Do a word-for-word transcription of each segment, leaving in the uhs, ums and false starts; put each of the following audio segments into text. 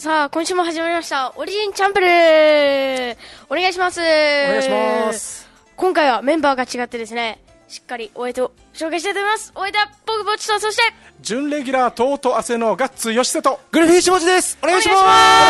さあ、今週も始まりました。オリジンチャンプルーお願いします。お願いします。 今回はメンバーが違ってですね、しっかりお相手を紹介したいと思います。お相手は僕ぼっちと、そして準レギュラートート汗のガッツ吉瀬とグルフィッシュ文字です。お願いします。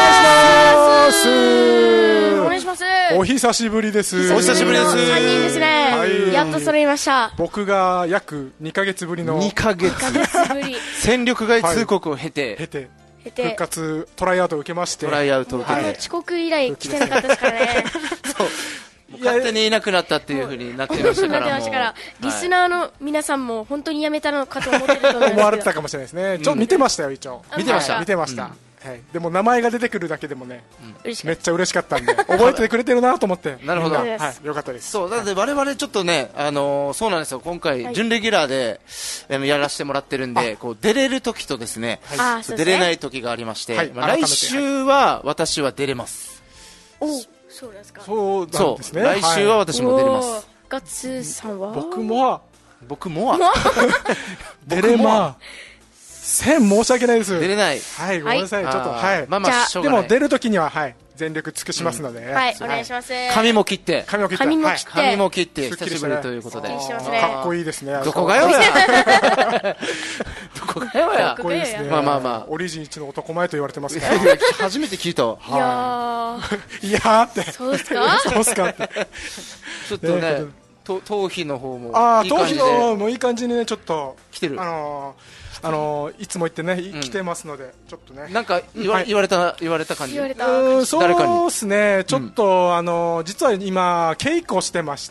お願いします。 お久しぶりです。 お久しぶりです。 さんにんですね、はい、やっと揃いました。 僕が約にかげつぶりのにかげつぶり戦力外通告を経て、 はい、経て復活トライアウトを受けまして、 トライアウトを受けて、はい、 遅刻以来来てなかったですからねそう勝手にいなくなったっていう風になってましたからもうリスナーの皆さんも本当にやめたのかと思ってると思いますけど思われてたかもしれないですね。ちょっと見てましたよ、一応見てました、 見てました、うんはい、でも名前が出てくるだけでもね、 うん、 めっちゃ嬉しかったんで覚えてくれてるなと思ってなるほど、 はい、よかったです。 そうだって我々ちょっとね、あのー、そうなんですよ、今回、はい、準レギュラーでやらせてもらってるんで、こう出れる時とですね、はい、出れない時がありまして、はいまあ、来週は私は出れます。 おそうですか。 そうなんですね。 来週は私も出れます。 ガッツさんは僕もは僕もは出れません。申し訳ないです。 出れない。 はい、ごめんなさい。ちょっとはい。 まあまあでも出るときにははい全力尽くしますので、 はいお願いします。 髪も切って髪も切って髪も切って髪も切って久しぶりということで、 かっこいいですね。 どこがよや。どこがよや。 かっこいいですね。 まあまあまあ。 オリジン一の男前と言われてますから。 初めて聞いた。 いやいやって。 そうですか。 そうですかって。 ちょっとね。頭皮の方もああ頭皮の方もいい感じにねちょっと来てる。 あのあのいつも言ってね来てますのでちょっとねなんか言われた言われた感じ。 言われたそうですね。ちょっとあの実は今稽古してまして、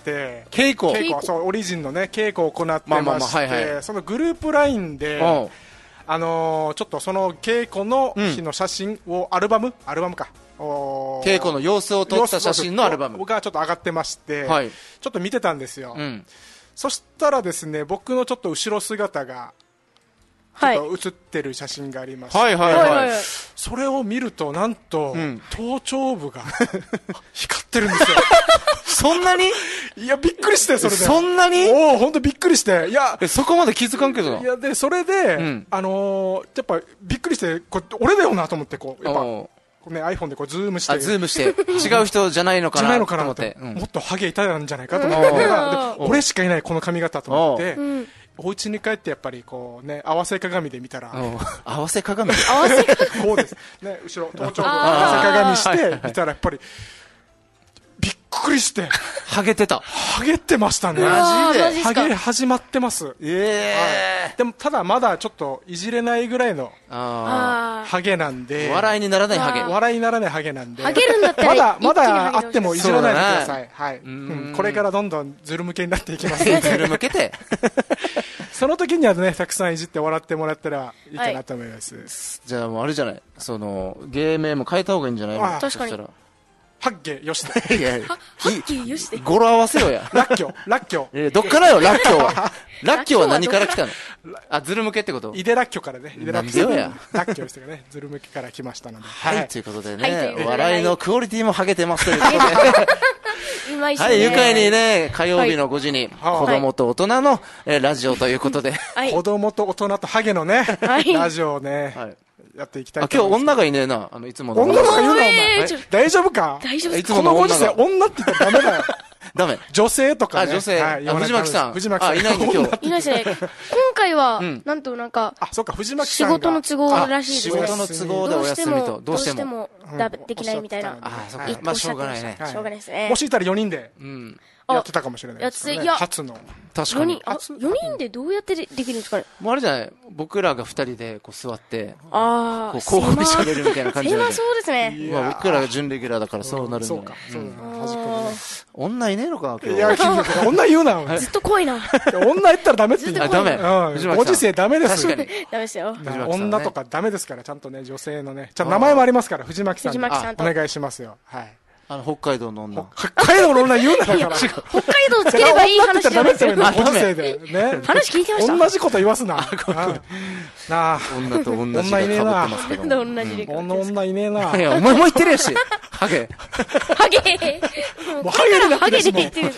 稽古稽古そうオリジンのね稽古を行ってましてそのグループラインであのちょっとその稽古の日の写真をアルバムアルバムか。 稽古の様子を撮った写真のアルバムがちょっと上がってまして、はい、ちょっと見てたんですよ、うん、そしたらですね僕のちょっと後ろ姿がちょっと写ってる写真がありまして、 はいはいはいはい、 それを見るとなんと、うん、頭頂部が光ってるんですよそんなにいやびっくりしてそれでそんなにおお本当びっくりしていやそこまで気づかんけどいやでそれで、うん、あのー、やっぱびっくりしてこれ俺だよなと思ってこうやっぱね、iPhone でこうズームしてズームして違う人じゃないのかなと思って、 うん、もっとハゲいたんじゃないかと思って俺しかいないこの髪型と思ってお家に帰ってやっぱりこうね合わせ鏡で見たら合わせ鏡合わせ鏡こうですね後ろ頭頂部合わせ鏡して見たらやっぱりびっくりしてハゲてたハゲてましたねマジでハゲ始まってますええーはい、でもただまだちょっといじれないぐらいのハゲなんで笑いにならないハゲ笑いにならないハゲなんでハゲるんだったらまだまだあってもいじらないでください、はいうん、これからどんどんズル向けになっていきますのでズル向けてその時にはねたくさんいじって笑ってもらったらいいかなと思います、はい、 じゃあもうあれじゃないその芸名も変えた方がいいんじゃないの確かにハッゲよしで。 いや、ハッゲよしで。 語呂合わせろや。 ラッキョ、ラッキョ。 え、どっからよ、ラッキョは。ラッキョは何から来たのあ、ズル向けってことイデラッキョからね。イデラッキョ。や。 ラッキョですよね。ズル向けから来ましたので。 はい、ということでね、笑いのクオリティもハゲてますということで。はい、愉快にね、火曜日のごじに、子供と大人のラジオということで。 子供と大人とハゲのね、ラジオをね。やっていきたいと思います。今日女がいねえな、あの、いつもの。 女がいるな、お前。大丈夫か大丈夫いつもの女が。このご時世、女って言ったらダメだよ。 ダメ。 女性とかね。 あ、女性。藤巻さん。 藤巻さん。 あ、いないんだ今日。いないですね。今回は、なんとなんか、 あ、そっか、藤巻さん。 仕事の都合らしいです。 仕事の都合でお休みと。 どうしても、できないみたいな。 あ、そっか。まあ、しょうがないね。 しょうがないですね。 もしいたらよにんで。うん。やってたかもしれないですね。初の。 確かに。 よにんでどうやってできるんですかね。 もうあれじゃない僕らがふたりでこう座って、 ああ、 こう交互に喋るみたいな感じで。 狭そうですね。 まあ僕らが準レギュラーだからそうなるんだよ。 そうか。そうだね。女いねえのか今日。 いや、女言うな。 ずっと濃いな。 女言ったらダメって言う。 ダメ。 ご時世ダメです。 確かに。ダメですよ。 女とかダメですから、ちゃんとね、女性のね。ちゃんと名前もありますから、藤巻さん。 藤巻さんと。 お願いしますよ。はい。 あの、北海道の女。 北海道の女言うなだから。 北海道つければいい話じゃないですよ。 ご時世で。ね。 話聞いてました。 同じこと言わすな。なあ。 女と女字が被ってますけど。 女字で。 女女いねえな。 いや、お前も言ってるやし。ハゲ。 ハゲ。 もうハゲになってるし。 ハゲで言ってる。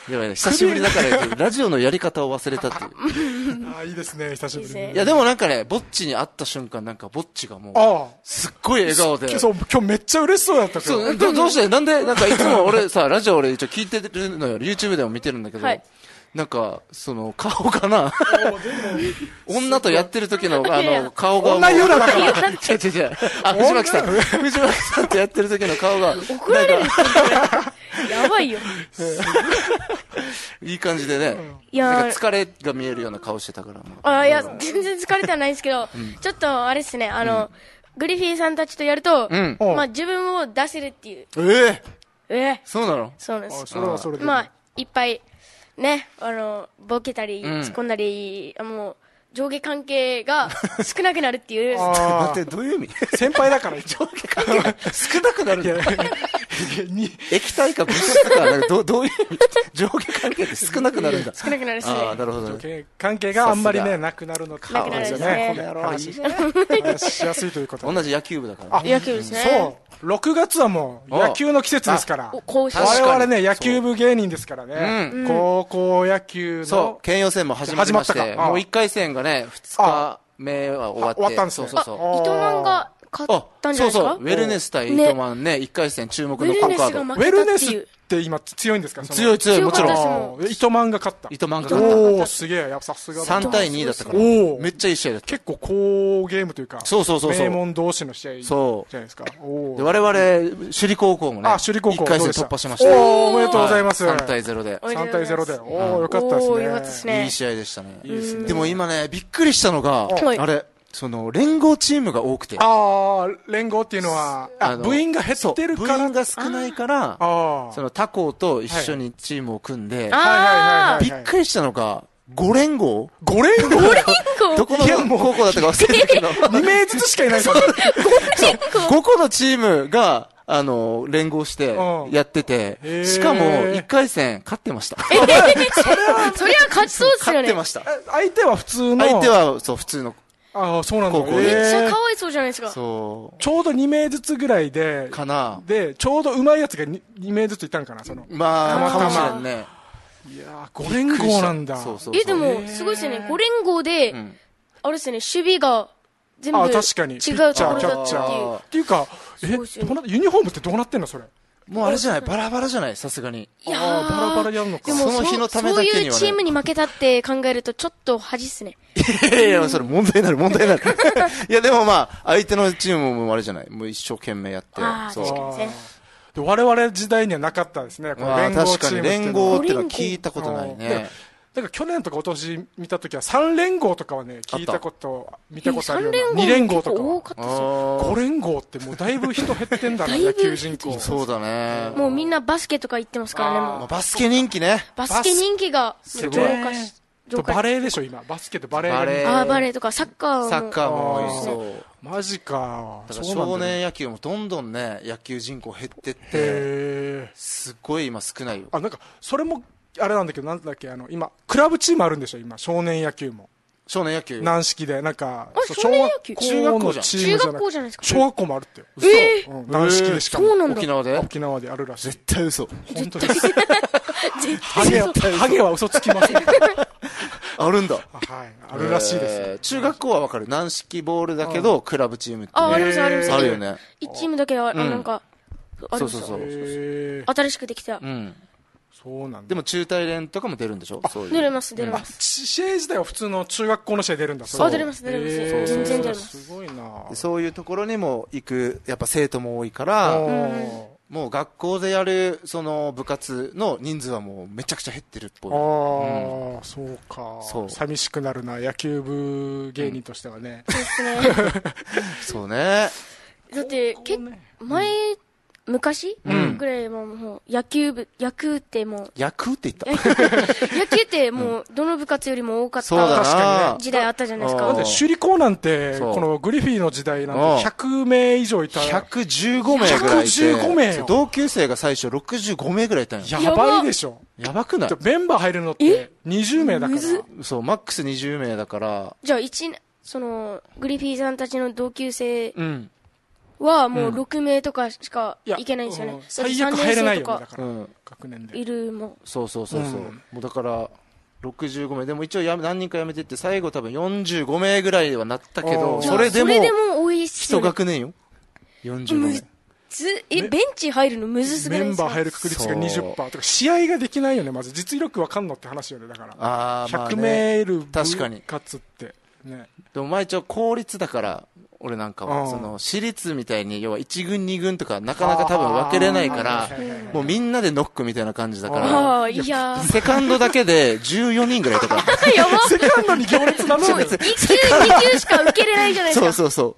やばいね、久しぶりだからラジオのやり方を忘れたっていうああいいですね、久しぶりに。 いやでもなんかね、ぼっちに会った瞬間なんかぼっちがもうすっごい笑顔で、 そう今日めっちゃ嬉しそうだったけど、 そう ど, どうしてなんでなんかいつも俺さラジオ俺一応聞いてるのよ、 YouTube でも見てるんだけど、はい、なんかその顔かな女とやってる時のあの顔が女優だから違う違う違うあ藤巻さん藤巻さんとやってる時の顔が怒られるやばいよいい感じでね、いやなんか疲れが見えるような顔してたから。 あいや全然疲れてはないんですけど、うん、ちょっとあれですね、あの、うん、グリフィーさんたちとやると、うん、まあ自分を出せるっていう。 えー、 えー、 そうなの？ そうなんです。 それはそれでまあいっぱいね、あのボケたり突っ込んだり、うん、もう上下関係が少なくなるっていう。 待って、どういう意味？ 先輩だから上下関係が少なくなるんだ。液体か物質か、なんかどどういう意味？上下関係って少なくなるんだ。 少なくなるし、ね。 ああ、なるほど、ね。 上下関係があんまりね、なくなるのか。 なくなるんですね。 この野郎話しやすいということ。 同じ野球部だから、 ね。野球ですね。 そう。ろくがつはもう野球の季節ですから。我々ね、野球部芸人ですからね。うん、高校野球の。 そう、県予選も始まりまして、もういっかい戦がね、ふつかめは終わって。 終わったんですよ。 そうそうそう。 糸満が勝ったんじゃないですか？ そうそう。ウェルネス対糸満ね、いっかい戦注目の好カード。 ウェルネスって今強いんですか？ 強い強い、もちろん。糸満が勝った。 糸満が勝った。 おー、すげえ。やっぱさすがだ。 さんたいにだったから。めっちゃいい試合だった。 結構好ゲームというか、 そうそうそうそう。 名門同士の試合じゃないですか。 で、我々、首里高校もね、 あ、首里高校いっかい戦突破しました。 おー、おめでとうございます。 さんたいゼロで。 さんたいゼロで。おー、よかったですね。 よかったですね。 いい試合でしたね。 いいですね。 でも今ね、びっくりしたのが、あれ、その連合チームが多くて、 ああ連合っていうのはあ部員が減ってるから、 部員が少ないから、その他校と一緒にチームを組んで、びっくりしたのがご連合ご連合どこの高校だったか忘れたけどに名ずつしかいないからごこのチームがあの連合してやってて、しかもいっかい戦勝ってました。 それはそれは勝ちそうですよね。 勝ってました。 相手は普通の相手はそう普通の。 ああ、そうなんだ。 めっちゃかわいそうじゃないですか。 そう。 ちょうどに名ずつぐらいで、 かな。 で、ちょうど上手いやつが に, に名ずついたんかな、その。 まあ、かもしれんね。 いやー、ご連合なんだ。 そうそう。 え、でも、すごいですよね。ご連合で、うん、あれですよね、守備が全部違うところだったっていう。 ピッチャー、キャッチャー。っていうか、え、どうなユニフォームってどうなってんの、それ。 もうあれじゃない、バラバラじゃない、さすがに。 いやー、バラバラやるのか。 でもその日のためだけには、ね、そういうチームに負けたって考えるとちょっと恥っすね。 いやいや、それ問題になる、問題になる。いや、でもまあ、相手のチームもあれじゃない、もう一生懸命やって。 ああ、確かにね。 我々時代にはなかったですね、この連合チーム。 確かに連合っていうのは聞いたことないね。 だから去年とか今年見たときはさん連合とかはね、聞いたこと、見たことあるような。に連合とか。ご連合ってもうだいぶ人減ってんだな、野球人口。 そうだね。 もうみんなバスケとか行ってますからね、もう。 バスケ人気ね。 バスケ人気が増加し、 増加。バレーでしょ、今。バスケとバレー。 バレー。 ああ、バレーとかサッカーも。 サッカーもそう。 マジか。 だから少年野球もどんどんね、野球人口減ってって、すっごい今少ないよ。 あ、なんか、それも、あれなんだけど、なんだっけ、あの、今、クラブチームあるんでしょ、今、少年野球も。 少年野球軟式で、なんか、 少年野球中学校じゃん。 中学校じゃないですか。 小学校もあるって。 嘘。えー、軟式でしかも。 そうなんだ。 沖縄で沖縄であるらしい。 絶対嘘。 本当です。ハゲは、ハゲは嘘つきません。 あるんだ。 はい。あるらしいです。 中学校はわかる。軟式ボールだけど、クラブチームって。 あ、あります、あります。 あるよね。 一チームだけは、なんか、 そうそうそう。 新しくできた。 うん。 そうなんだ。 でも中大連とかも出るんでしょ？ 出れます、出れます。 試合自体は普通の中学校の試合出るんだ。 あ、出れます、出れます。全然出れます。 すごいな。 そういうところにも行く、やっぱ生徒も多いから、もう学校でやるその部活の人数はもうめちゃくちゃ減ってるっぽい。 ああ、そうか。そう。寂しくなるな、野球部芸人としてはね。 そうですね。 そうね。 だって、け前、昔、うん、ぐらいももう野球部、野球ってもう。 野球って言った野球ってもうどの部活よりも多かった時代あったじゃないですか。 だって首里高なんて、このグリフィーの時代なんてひゃく名以上いた。 ひゃくじゅうご名ぐらいいて。ひゃくじゅうご名よ。同級生が最初ろくじゅうご名ぐらいいたんよ。 やばいでしょ。 やばくない？ メンバー入るのってにじゅう名だから。 そう、マックスにじゅう名だから。 じゃあ一、その、グリフィーさんたちの同級生。 うん。 はもうろく名とかしかいけないんですよね。 最悪入れないよね、だから。学年で。 いるもん。 そうそうそうそう。もうだから、ろくじゅうご名。でも一応や何人か辞めてって、最後多分よんじゅうご名ぐらいはなったけど、それでも、一学年よ。よんじゅうご名。 え、ベンチ入るのむずすぎないですか？ メンバー入る確率が にじゅっパーセント とか、試合ができないよね、まず。実力わかんのって話よね、だから。 あひゃく名いる確かに。 勝つって。ね。 でも前一応公立だから、俺なんかは、その、私立みたいに、要はいち軍に軍とかなかなか多分分けれないから、もうみんなでノックみたいな感じだから、 いやセカンドだけでじゅうよにんぐらいとか。 やばセカンドに行列なのもういち級、に級しか受けれないじゃないですか。 そうそうそう。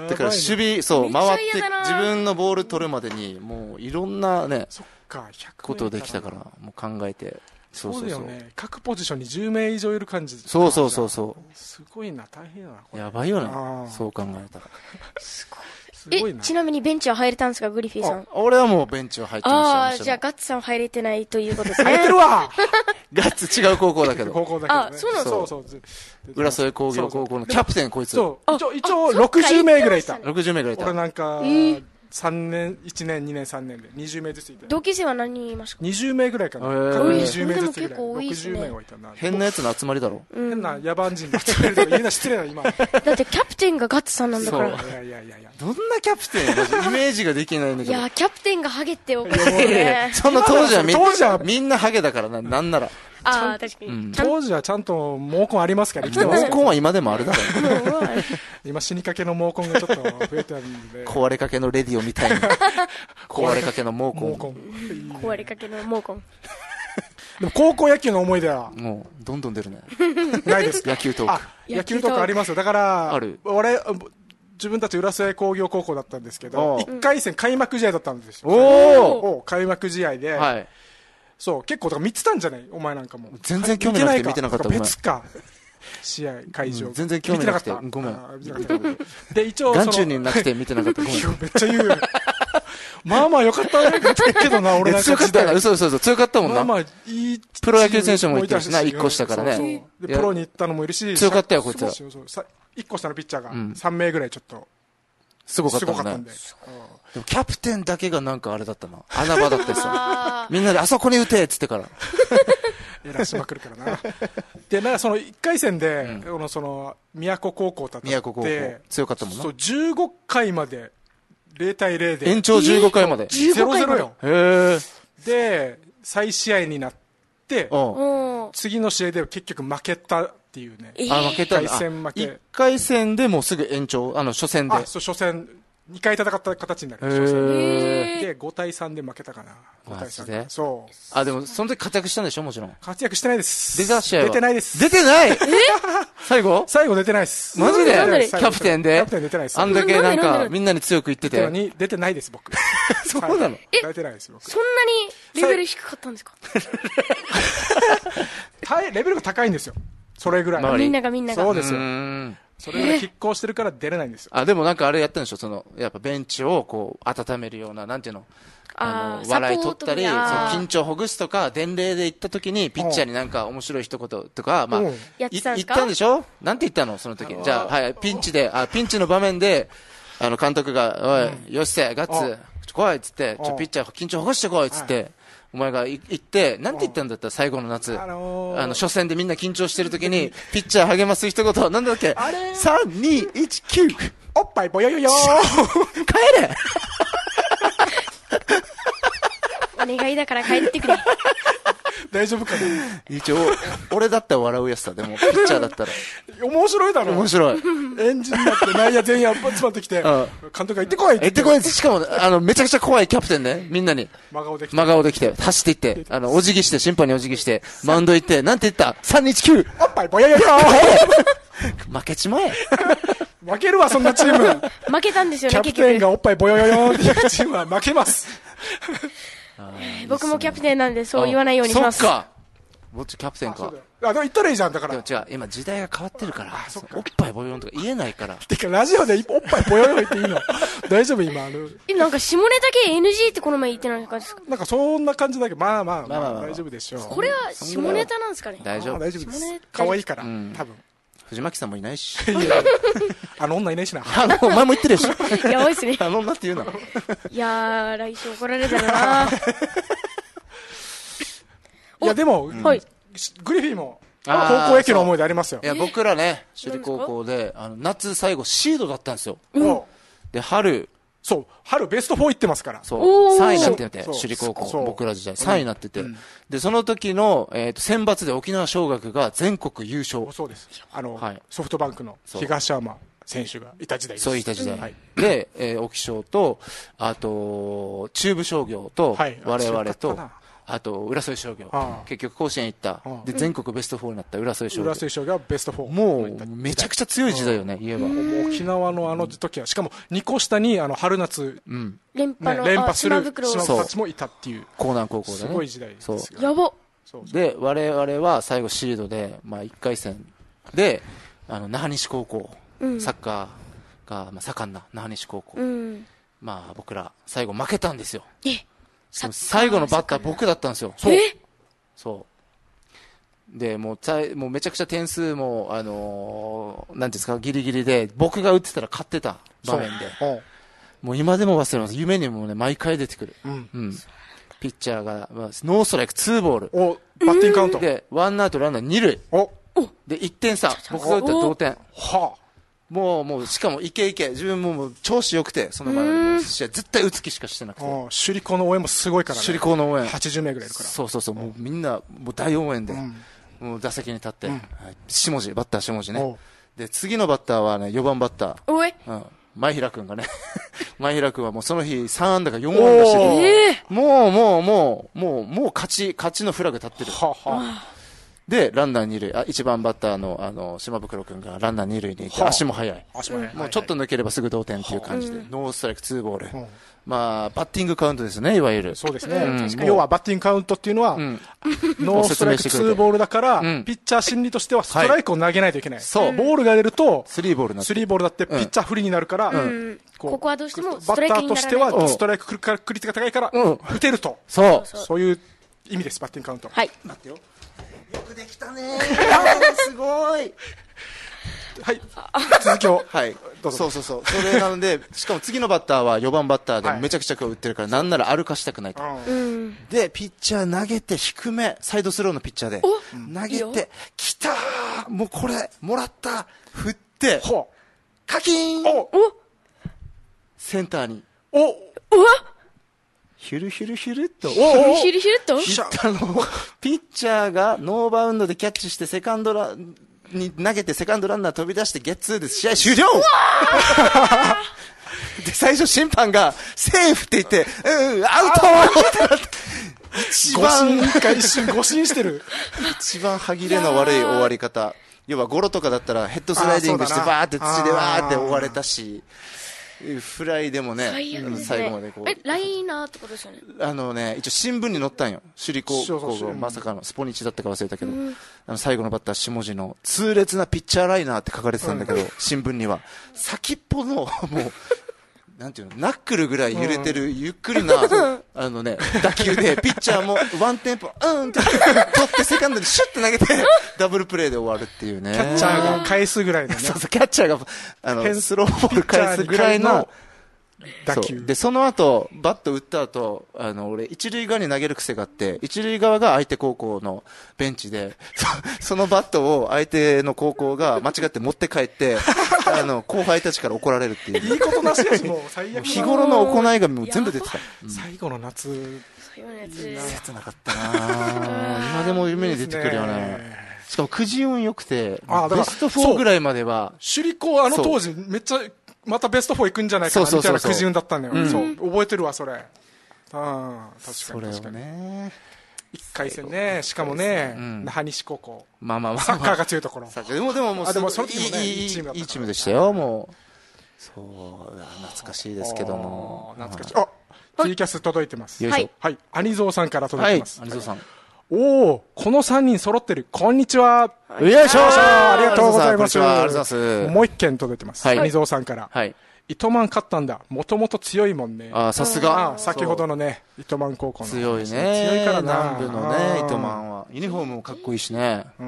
だから守備、そう、回って自分のボール取るまでに、もういろんなね、ことできたから、もう考えて。 そうだよね。各ポジションにじゅう名以上いる感じ。 そうそうそうそう。 すごいな、大変やな。 やばいよね。そう考えたら。 すごい。え、ちなみにベンチは入れたんですか、グリフィーさん。 俺はもうベンチは入ってました。 ああ、じゃあガッツさん入れてないということですね。 入ってるわガッツ違う高校だけど。 高校だけど。 あ、そうなんですか。 そうそう。 浦添工業高校のキャプテンこいつ。 そう。一応、一応ろくじゅう名ぐらいいた。 ろくじゅう名ぐらいいた。 俺なんか、さんねん、いちねん、にねん、さんねんでにじゅう名ずついた。 同級生は何人いますか？ にじゅう名ぐらいかな。各にじゅう名ずつぐらい。ろくじゅう名はいたな。 変なやつの集まりだろ。 変な野蛮人の集まりだろ。言うな失礼な、今。だってキャプテンがガッツさんなんだから。 いやいやいやいや。 どんなキャプテンイメージができないんだけど。 いや、キャプテンがハゲっておかしいね。 その当時はみんな、みんなハゲだからな、なんなら。 ああ、確かに。 当時はちゃんと毛根ありますから、 毛根は今でもあるだろ。 今死にかけの毛根がちょっと増えてるんで。 壊れかけのレディオみたいに。壊れかけの毛根。 壊れかけの毛根。 でも高校野球の思い出はもう、どんどん出るね。 ないですか？ 野球トーク。 野球トークありますよ。だから、 ある。 俺、自分たち浦添工業高校だったんですけど、いっかい戦開幕試合だったんですよ。 おー開幕試合で、はい。そう、結構、だから見てたんじゃないお前なんかも。 全然興味なくて見てなかった。 別か。試合、会場。 全然興味なくて。ごめん。 で、一応、 眼中になくて見てなかった。ごめん。 めっちゃ言う。まあまあよかったね。けどな、俺なんか。 強かったな。嘘嘘嘘。強かったもんな。 まあまあ、いい。 プロ野球選手もいたしな、一個下からね。 で、プロに行ったのもいるし。 強かったよ、こいつは。 一個下のピッチャーがさん名ぐらいちょっと。 すごかったんで。でもキャプテンだけがなんかあれだったな。穴場だってさ。みんなであそこに打てっつってから。 やらしまくるからな。で、なんかそのいっかい戦で、うん、その、宮古高校と宮古高校。強かったもんな。 そう、じゅうごかいまで、ゼロたいゼロで。 延長じゅうごかいまで。 ゼロゼロよ。 へで、再試合になって、次の試合で結局負けたっていうね。 あ、負けた。 いっかい戦負け。 いっかい戦でもうすぐ延長、あの、初戦で。 あ、そう、初戦。にかい戦った形になる。初戦で、ごたいさんで負けたかな。ごたいさん。でそう。 あ、でも、その時活躍したんでしょもちろん。 活躍してないです。 出た試合は出てないです。 出てないえ最後最後出てないです。 マジでキャプテンでキャプテン出てないです。 あんだけなんか、みんなに強く言ってて。 出てないです、僕。 そうなの出てないです、僕。 そんなにレベル低かったんですかレベルが高いんですよ。それぐらい。 みんながみんなが。 そうですよ。それが拮抗してるから出れないんですよ。 あ、でもなんかあれやったんでしょその、やっぱベンチをこう、温めるような、なんていうのあの、笑い取ったり、緊張ほぐすとか、伝令で行った時に、ピッチャーになんか面白い一言とか、まあ、 言ったんでしょなんて言ったのその時。じゃあ、はい、ピンチで、あ、ピンチの場面で、あの、監督が、おい、よっせ、ガッツ、来いっつって、ちょ、ピッチャー緊張ほぐしてこいっつって、お前が言って、なんて言ったんだった最後の夏。あのー、初戦でみんな緊張してる時に、ピッチャー励ます一言、なんだっけ ?さん、に、いち、きゅう。 おっぱいぼよよよー帰れお願いだから帰ってくれ。 大丈夫かな一応、俺だったら笑うやつだ。でも、ピッチャーだったら。 面白いだろ面白い。 エンジンになって内野全員集まってきて、監督が行ってこい行ってこいしかも、あの、めちゃくちゃ怖いキャプテンね。みんなに。 真顔で来て。 真顔で来て、走って行って、あの、お辞儀して、審判にお辞儀して、マウンド行って、なんて言った ?さんにいちきゅう! おっぱいぼよよよ負けちまえ。 負けるわ、そんなチーム。 負けたんですよね、 キャプテンがおっぱいぼよよよっていうチームは負けます。 僕もキャプテンなんでそう言わないようにします。 そっか。ぼっちキャプテンか。 あ、言ったらいいじゃん、だから。 でも違う、今時代が変わってるから、おっぱいぼよよんとか言えないから。 てか、ラジオでおっぱいぼよよ言っていいの大丈夫今、あの。 え、なんか下ネタ系 エヌジー ってこの前言ってない感じですかなんかそんな感じだけど、まあまあ、まあ大丈夫でしょう。 これは下ネタなんですかね大丈夫。 大丈夫です。可愛いから、多分。 藤巻さんもいないし。 あの女いないしな。 あの、お前も言ってるし。 やばいっすね。 あの女って言うな。 いやー、来週怒られたらな。 いや、でも、はい、グリフィーも、高校野球の思い出ありますよ。 いや、僕らね、首里高校で、あの、夏最後シードだったんですよ。うん、で、春、 そう、春ベストフォー行ってますから。 そう、さんいになってて、首里高校、僕ら時代、さんいになってて。うん、で、その時の、えっ、ー、と、選抜で沖縄尚学が全国優勝。 そうです。あの、はい、ソフトバンクの東山選手がいた時代です。 そういた時代。はい、で、えー、沖尚と、あと、中部商業と、はい、我々と、あと、浦添商業。結局甲子園行った。で、全国ベストフォーになった浦添商業。 浦添商業がベストフォー。 もう、めちゃくちゃ強い時代よね、言えば。 沖縄のあの時は、しかも、にこ下に、あの、春夏、 連覇の、 連覇する島たちもいたっていう。 江南高校でね。 すごい時代ですよ。 やば。 で、我々は最後シードで、まあ、いっかい戦で、あの、那覇西高校、サッカーが、まあ、盛んな那覇西高校。まあ、僕ら、最後負けたんですよ。え最後のバッター僕だったんですよ。そう。そう。で、もう、もうめちゃくちゃ点数も、あのー、なんていうんですか、ギリギリで、僕が打ってたら勝ってた場面で。もう今でも忘れます。夢にもね、毎回出てくる。うん。うん、ピッチャーが、まあ、ノーストライクツーボール。 お、バッティングカウント。 で、ワンアウトランナー二塁。お。で、いってん差。僕が打ったら同点。はあ。もう、もう、しかも、いけいけ。自分ももう、調子良くて、その前の試合、絶対打つ気しかしてなくて。 首里高の応援もすごいからね。 首里高の応援。 はちじゅうめいぐらいいるから。 そうそうそう。もうみんな、もう大応援で、うん、もう打席に立って、うん、下地、バッター下地ね。で、次のバッターはね、よばんバッター。 おい。 うん。前平くんがね。前平くんはもうその日さんあんだかよんあんだしてて、もう、もう、もう、もう、もう勝ち、勝ちのフラグ立ってる。ははで、ランナー二塁、あ、一番バッターの、あの、島袋くんがランナー二塁に行って、足も速い。足も速い。もうちょっと抜ければすぐ同点っていう感じで、ノーストライクツーボール。まあ、バッティングカウントですね、いわゆる。 そうですね。要はバッティングカウントっていうのは、ノーストライクツーボールだから、ピッチャー心理としてはストライクを投げないといけない。そう。ボールが出ると、 スリーボールになって。 スリーボールだって、ピッチャー不利になるから、 ここはどうしてもバッターとしては、ストライク確率が高いから、打てると。 そう。 そういう意味です、バッティングカウント。 はい。 待ってよ。よくできたねー。すごい。 はい。続きを。 はい。どうぞ。そうそうそう。それなので、しかも次のバッターはよばんバッターでめちゃくちゃ打ってるから、なんなら歩かしたくないと。で、ピッチャー投げて低め、サイドスローのピッチャーで、投げて、来たーもうこれ、もらった振って、カキーンおセンターに。おうわヒュルヒュルヒュルっと。 ヒュルヒュルヒュルっとピッチャーがノーバウンドでキャッチしてセカンドラに投げてセカンドランナー飛び出してゲッツーで試合終了で、最初審判がセーフって言って、うん、アウト一番、一瞬誤審してる。 一番歯切れの悪い終わり方。要はゴロとかだったらヘッドスライディングしてバーって土でわーって終われたし、フライでもね、最後までこう。 え、ライナーってことですよね。 あのね、一応新聞に載ったんよ。首里高校がまさかのスポニチだったか忘れたけど、あの最後のバッター下地の痛烈なピッチャーライナーって書かれてたんだけど、新聞には先っぽのもうなんていうの、ナックルぐらい揺れてるゆっくりなあのね打球でピッチャーもワンテンポうんって取ってセカンドにシュッと投げてダブルプレーで終わるっていうね。 キャッチャーが返すぐらいのね。 そうそう、キャッチャーがあのスローボール返すぐらいの打球で、その後バット打った後、あの俺一塁側に投げる癖があって、一塁側が相手高校のベンチで そ, そのバットを相手の高校が間違って持って帰ってあの後輩たちから怒られるっていう。 いいことなしです。もう最悪。 日頃の行いがもう全部出てた。 うん、最後の夏切なかったな今でも夢に出てくるよね。しかもくじ運良くてベストフォーぐらいまでは。 首里高あの当時めっちゃまたベストフォー行くんじゃないかなみたいなくじ運だったんだよ。そう、覚えてるわそれ。ああ、確かに確かにね。一回戦ね、しかもね、那覇西高校。まあまあまあ。サッカーが強いところ。 でもでももう、 でもその時もね、 いいチームでしたよ、もう。そう、懐かしいですけども。 懐かしい。あ、T キャス届いてます。 はい。 はい。アニゾーさんから届いてます。 アニゾーさん。 おお、このさんにん揃ってる。こんにちは。 よいしょー。 ありがとうございます。 ありがとうございます。 もう一件届いてます。アニゾーさんから。はい。 糸満勝ったんだ。もともと強いもんね。 あ、さすが。 先ほどのね、糸満高校の。 強いね。 強いからな。 南部のね、糸満は。ユニフォームもかっこいいしね。 うん。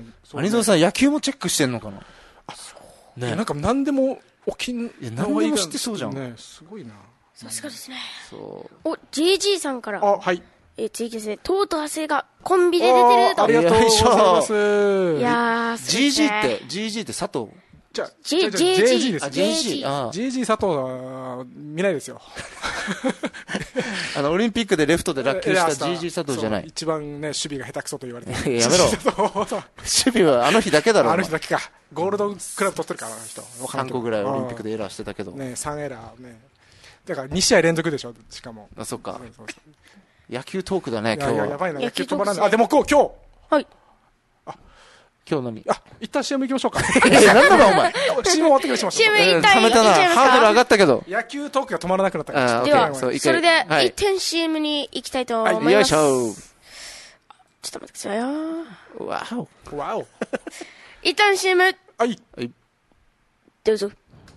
アニゾーさん、野球もチェックしてんのかな。 あ、そうね。なんか何でも沖縄何でも知ってそうじゃん。 ね、すごいな。 さすがですね。 そう。 お、ジェージー さんから。 あ、はい。 え、次ですね、とうとう亜生がコンビで出てると。 ありがとうございます。 いやー、 ジージー って、ジージー って佐藤じゃあ、 ジェージーです。 ジェージー。 ジェージー 佐藤は見ないですよ。 あの、オリンピックでレフトで落球した ジージー 佐藤じゃない。 一番ね、守備が下手くそと言われてる。 やめろ。守備はあの日だけだろ。 あの日だけか。ゴールドクラブ取ってるから、あの人。 さんこぐらいオリンピックでエラーしてたけど。 ね、さんエラーね。だからに試合連続でしょ、しかも。 あ、そっか。野球トークだね、今日は。 いや、やばいな、野球止まらない。あ、でも今日、今日。 はい。 今日何あ、一旦 シーエム 行きましょうか。 え、なんだかお前。 シーエム 終わってくれしましょう。 シーエム 一旦行っちゃいますか。 ハードル上がったけど。 野球トークが止まらなくなったから。 では、それで、一点 シーエム に行きたいと思います。 よいしょ。 ちょっと待ってくださいよ。 わお。 わお。 一旦 シーエム。 はい。 どうぞ。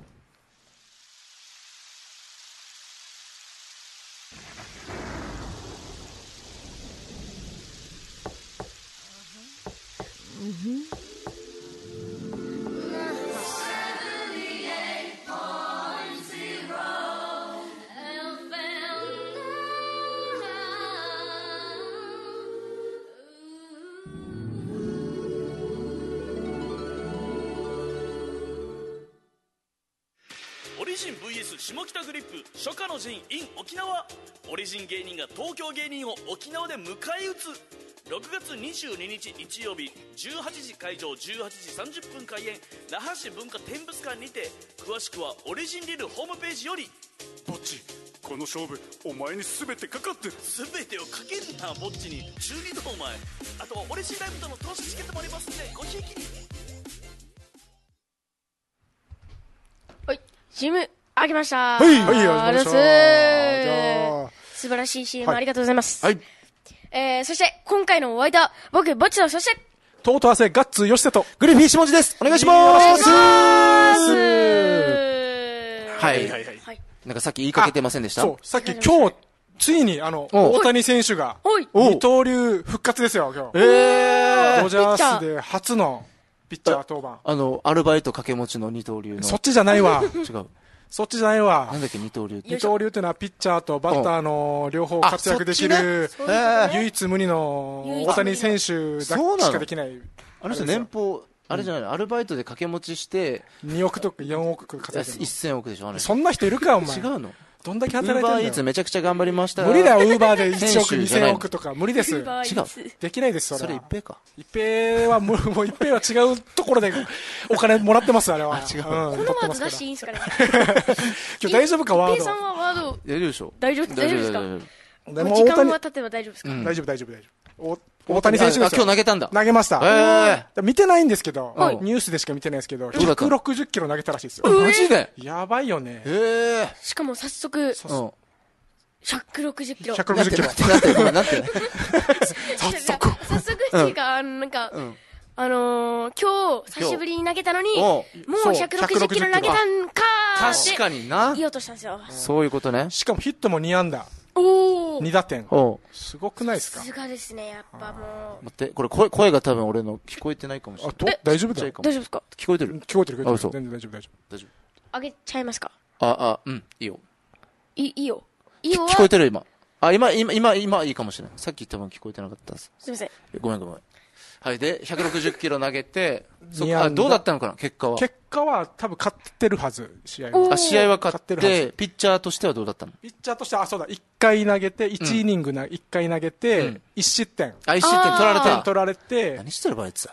オリジン ブイエス 下北グリップ初夏の陣 in 沖縄。オリジン芸人が東京芸人を沖縄で迎え撃つ。ろくがつにじゅうににち日曜日じゅうはちじ会場、じゅうはちじさんじゅっぷん開演、那覇市文化展物館にて。詳しくはオリジンリルホームページより。 ぼっち、この勝負お前に全てかかってる。 全てをかけるな、ぼっちに。中二度お前。あとオリジンライブとの投資チケットもありますんでごひいきに。 はい、シーエム あげました。 はい、はい、 ありがとうございます。素晴らしい シーエム ありがとうございます。 はい。 えー、そして今回のお相手は僕ぼっちと、そしてとうとう汗ガッツよしせとグリフィー下地です。お願いします。 お願いします。 はい。はいはい。なんかさっき言いかけてませんでした？ そう、さっき今日ついにあの大谷選手が二刀流復活ですよ今日。 えー、ドジャースで初のピッチャー登板。 あのアルバイト掛け持ちの二刀流の。 そっちじゃないわ。 違う。 そっちじゃないわ。 なんだっけ、二刀流って。 二刀流っていうのはピッチャーとバッターの両方活躍できる、唯一無二の大谷選手だけしかできない。 あの人年俸、あれじゃないの、アルバイトで掛け持ちして、 におくとかよんおく稼いでる。 せんおくでしょ、あれ。 そんな人いるか、お前。 違うの？ どんだけ働いてるんだよ。 ウーバーイーツめちゃくちゃ頑張りました。 無理だよ、ウーバーでいちおく、にせんおくとか。無理です。違う。できないです、 それ。それ一平か。 一平は、もう一平は違うところでお金もらってます、あれは。 違う。 このワード出していいんすかね。 今日大丈夫か、ワード。 一平さんはワード。 大丈夫でしょ？ 大丈夫、大丈夫ですか？ でも時間は経てば大丈夫ですか？ 大丈夫、大丈夫、大丈夫。大谷選手ですよ。 今日投げたんだ。 投げました。 えー、見てないんですけど、ニュースでしか見てないですけど、ひゃくろくじゅっキロ投げたらしいですよ。 マジで？ やばいよね。 えー、 しかも早速、ひゃくろくじゅっキロ。 ひゃくろくじゅっキロ。 なんて、なんて。 早速。 早速っていうか、なんか、あのー、今日、久しぶりに投げたのに、もうひゃくろくじゅっキロ投げたんかー確かにな。 言おうとしたんですよ。 そういうことね。 しかもヒットもにあんだ。 おー。 にだてん。 おすごくないですか？ さすがですね、やっぱもう。待って、これ声、声が多分俺の聞こえてないかもしれない。 あ、と大丈夫だよ。 大丈夫ですか？ 聞こえてる？ 聞こえてる、聞こえてる。 あ、 全然大丈夫、大丈夫。 大丈夫。 あげちゃいますか？ あ、あ、うん、いいよ。 いい、いいよ。いいよ。 聞こえてる今。あ、今、今、今、今いいかもしれない。さっき多分聞こえてなかったです。 すいません。 ごめんごめん。はい。で、ひゃくろくじゅっキロ投げて、そっか、どうだったのかな、結果は。 結果は多分勝ってるはず、試合は。 あ、試合は勝ってる。ピッチャーとしてはどうだったの？ ピッチャーとしては、あ、そうだ、いっかい投げて、いちイニングな、いっかい投げて、いち失点。 あ、いち失点取られて。 取られて。 何してる場合やつだ。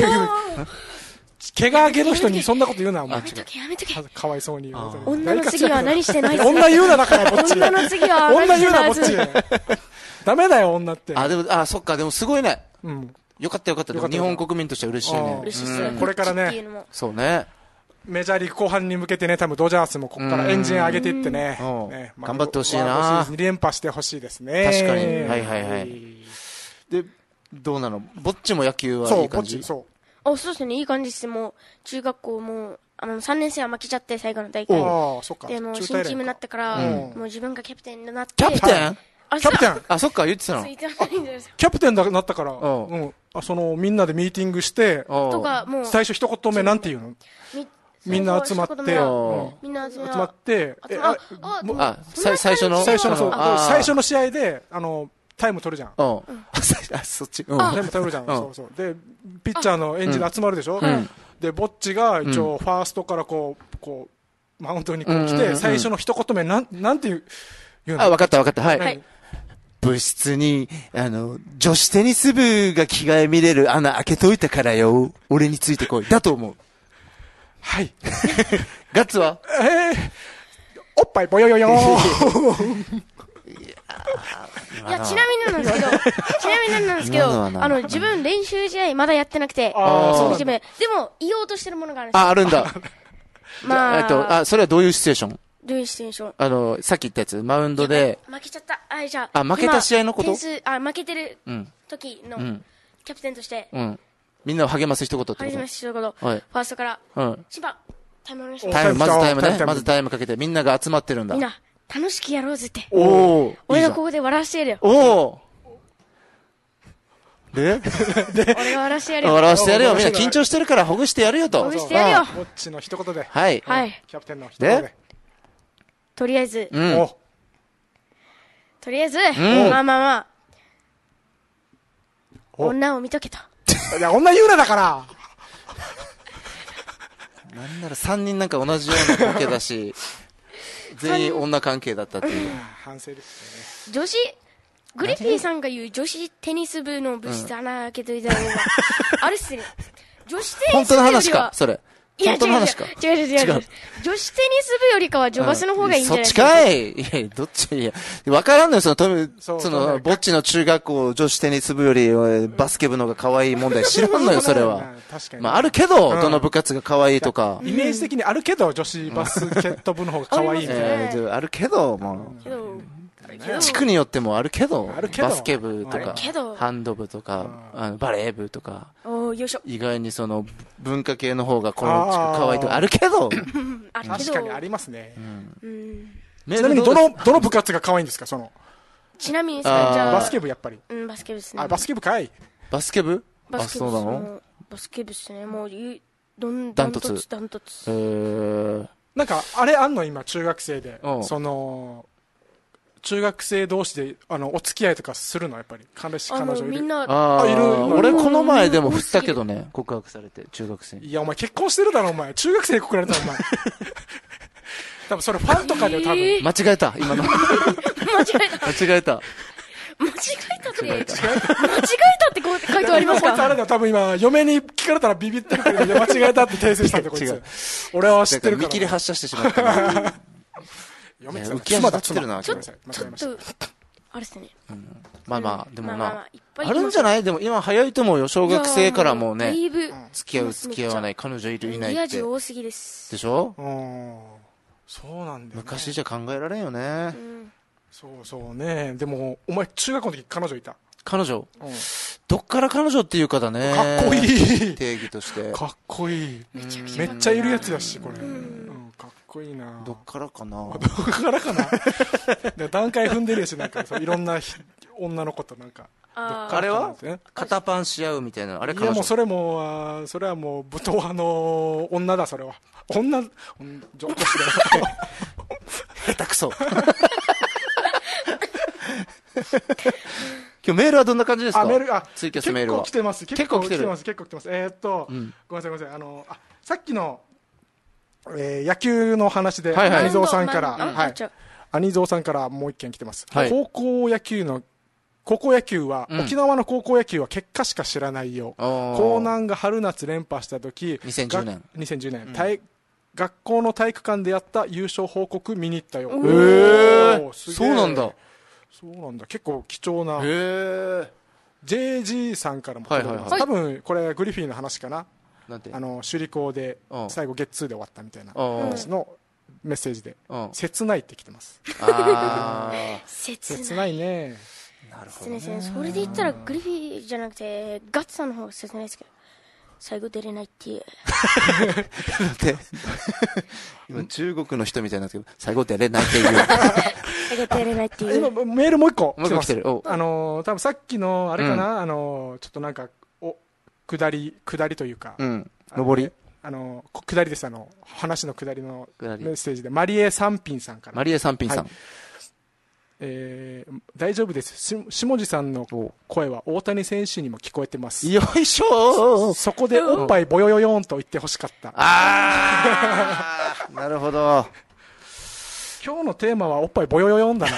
怪我明けの人にそんなこと言うな、お前。 やめとけ、やめとけ。 かわいそうに。 女の次は何してないっす女言うな、だから、こっち。 女の次は女言うな、こっち。ダメだよ、女って。 あ、でも、あ、そっか、でもすごいね。 うん。 よかったよかった。日本国民としては嬉しいね。 嬉しいっす。 これからね。 そうね。 メジャーリーグ後半に向けてね、多分ドジャースもここからエンジン上げていってね。 頑張ってほしいな。 に連覇してほしいですね。 確かに。はいはいはい。で、どうなの？ぼっちも野球はいい感じ？ そう、ぼっち、そう。 あ、そうですね、いい感じです。もう、中学校も、 あのさんねん生は負けちゃって最後の大会。 ああ、そっか。 でもう新チームになってから、もう自分がキャプテンになって。 キャプテンキャプテンあ、そっか、言ってたの。 キャプテンになったから、うん。あ、その、みんなでミーティングして、 とか、もう。 最初一言目なんて言うのみんな集まって、 みんな集まって、 あ、最初の最初の、そう、最初の試合で、あの、タイム取るじゃん。 あ、そっち。 タイム取るじゃん。そうそう。で、ピッチャーのエンジン集まるでしょ。で、ボッチが一応、ファーストからこう、こう、マウンドにこう来て、最初の一言目、なん、なんて言う、言うの？ あ、わかったわかった。はい。部室に、あの、女子テニス部が着替え見れる穴開けといたからよ。俺についてこい。だと思う。 はい。 ガッツはえー、おっぱいぼよよよー。 いや、ちなみになんですけど、ちなみになんですけど、あの、自分練習試合まだやってなくて、そうでも、言おうとしてるものがあるんですよ。 あ、あるんだ。まあ、えっと、あ、それはどういうシチュエーション？ どういうシチュエーション？ あの、さっき言ったやつ、マウンドで。 負けちゃった。あ、じゃあ、負けた試合のこと？ 点数、あ、負けてる時の、キャプテンとして、 うん。みんなを励ます一言ってこと？ 励ます一言。ファーストから、うん。千葉、タイムお願いします。 タイム、まずタイムね。まずタイムかけて、みんなが集まってるんだ。 みんな、楽しくやろうぜって。 おー。 俺がここで笑わしてやるよ。 おー。で俺が笑わしてやるよ。 笑わしてやるよ。みんな緊張してるからほぐしてやるよと。 ほぐしてやるよ。 ぼっちの一言で。 はい。 はい。 キャプテンの一言で。 とりあえず。 うん。 とりあえず、まあまあまあ。女を見とけと。 いや、女言うなだからなんならさんにんなんか同じようなボケだし、全員女関係だったっていう。 反省ですね。女子、グリフィーさんが言う女子テニス部の部室穴開けといた方が、あれっすね。女子テニス部よりは。本当の話か、それ。 いや、違う違う違う違う。女子テニス部よりかは女バスの方がいいんじゃないですか。 そっちかい。いや、どっち、いや、わからんのよ、その、その、ぼっちの中学校女子テニス部よりバスケ部の方が可愛い問題知らんのよ、それは。 確かに。 まあ、あるけど、どの部活が可愛いとか。 イメージ的にあるけど、女子バスケット部の方が可愛いみたいな。あるけど、もう。地区によってもあるけど、バスケ部とか、ハンド部とか、あのバレー部とか、意外にその文化系の方がこの地区可愛いとかあるけど、 確かにありますね。ちなみにどの、どの部活が可愛いんですか、その。 ちなみに、じゃあ、 バスケ部やっぱり。 うん、バスケ部ですね。 あ、バスケ部かい。 バスケ部バスケ部そうなのバスケ部ですね。もう、どん、ダントツ、ダントツ。 なんか、あれあんの今、中学生で。その、中学生同士で、あの、お付き合いとかするのやっぱり。彼氏、彼女いる。 みんな、 ああ、いる。俺この前でも振ったけどね、告白されて、中学生に。 いや、お前結婚してるだろ、お前。中学生で告られたお前。多分それファンとかで多分。 間違えた、今の。間違えた。 間違えた。 間違えたって、間違えたってこう回答ありますか？ あれだよ、多分今、嫁に聞かれたらビビってるけど、間違えたって訂正したんで、こいつ。俺は知ってるから。 見切り発車してしまった。 嫁浮き足立ってるな、 ちょっと、あれっすね。 まあまあ、でもまあ、あるんじゃない？でも今早いと思うよ、小学生からもうね、付き合う付き合わない、彼女いるいないって。 リア充多すぎです。 でしょ？ そうなんだよ。 昔じゃ考えられんよね。 そうそうね。でも、お前中学校の時彼女いた？ 彼女、うん、どっから彼女っていうかだね。 かっこいい。 定義として。 かっこいい。めちゃくちゃめっちゃいるやつだし、これ。うん、かっこいいな。 どっからかな。どっからかな。段階踏んでるやし、なんかそういろんな女の子となんか。 あ, あれは肩パンし合うみたいな。あれか。 いやもうそれも、それはもう武闘派の女だ、それは。女、女、女子だよ。 下手くそ。今日メールはどんな感じですか？ あ、メール、あ、 ツイキャスメールは。 結構来てます。結構来てます。結構来てます。えー、っと、うん、ごめんなさい、ごめんなさい。あの、あ、さっきの、えー、野球の話で、はいはい、アニゾーさんから、はい。アニゾーさんからもう一件来てます。はい、高校野球の、高校野球は、うん、沖縄の高校野球は結果しか知らないよ。江南が春夏連覇した時、 にせんじゅうねん。 にせんじゅうねん。うん、体学校の体育館でやった優勝報告見に行ったよ。 へー。そうなんだ。 そうなんだ。結構貴重な。 へー。 ジェイジー さんからも届いてます。多分、これグリフィーの話かな。なんてあの、首里校で最後ゲッツーで終わったみたいな話のメッセージで。切ないって来てます。 あー。 切ないね。 なるほどね。 それで言ったらグリフィーじゃなくて、ガッツさんの方が切ないですけど。 最後出れないっていう。 で今中国の人みたいになってるけど、最後出れないっていう。 最後出れないっていう。 今メールもう一個もう一個来てる。 あのー、多分さっきのあれかな、うん、あのー、ちょっとなんかお下り下りというか、 うん、上り。 あの下りです、あの話の下りのメッセージでマリエ三品さんから。 マリエ三品さん、はい、 えー、大丈夫です。し下地さんの声は大谷選手にも聞こえてます。 よいしょー。 そこでおっぱいボヨヨヨンと言ってほしかった。 あーなるほど。 今日のテーマはおっぱいボヨヨヨンだな。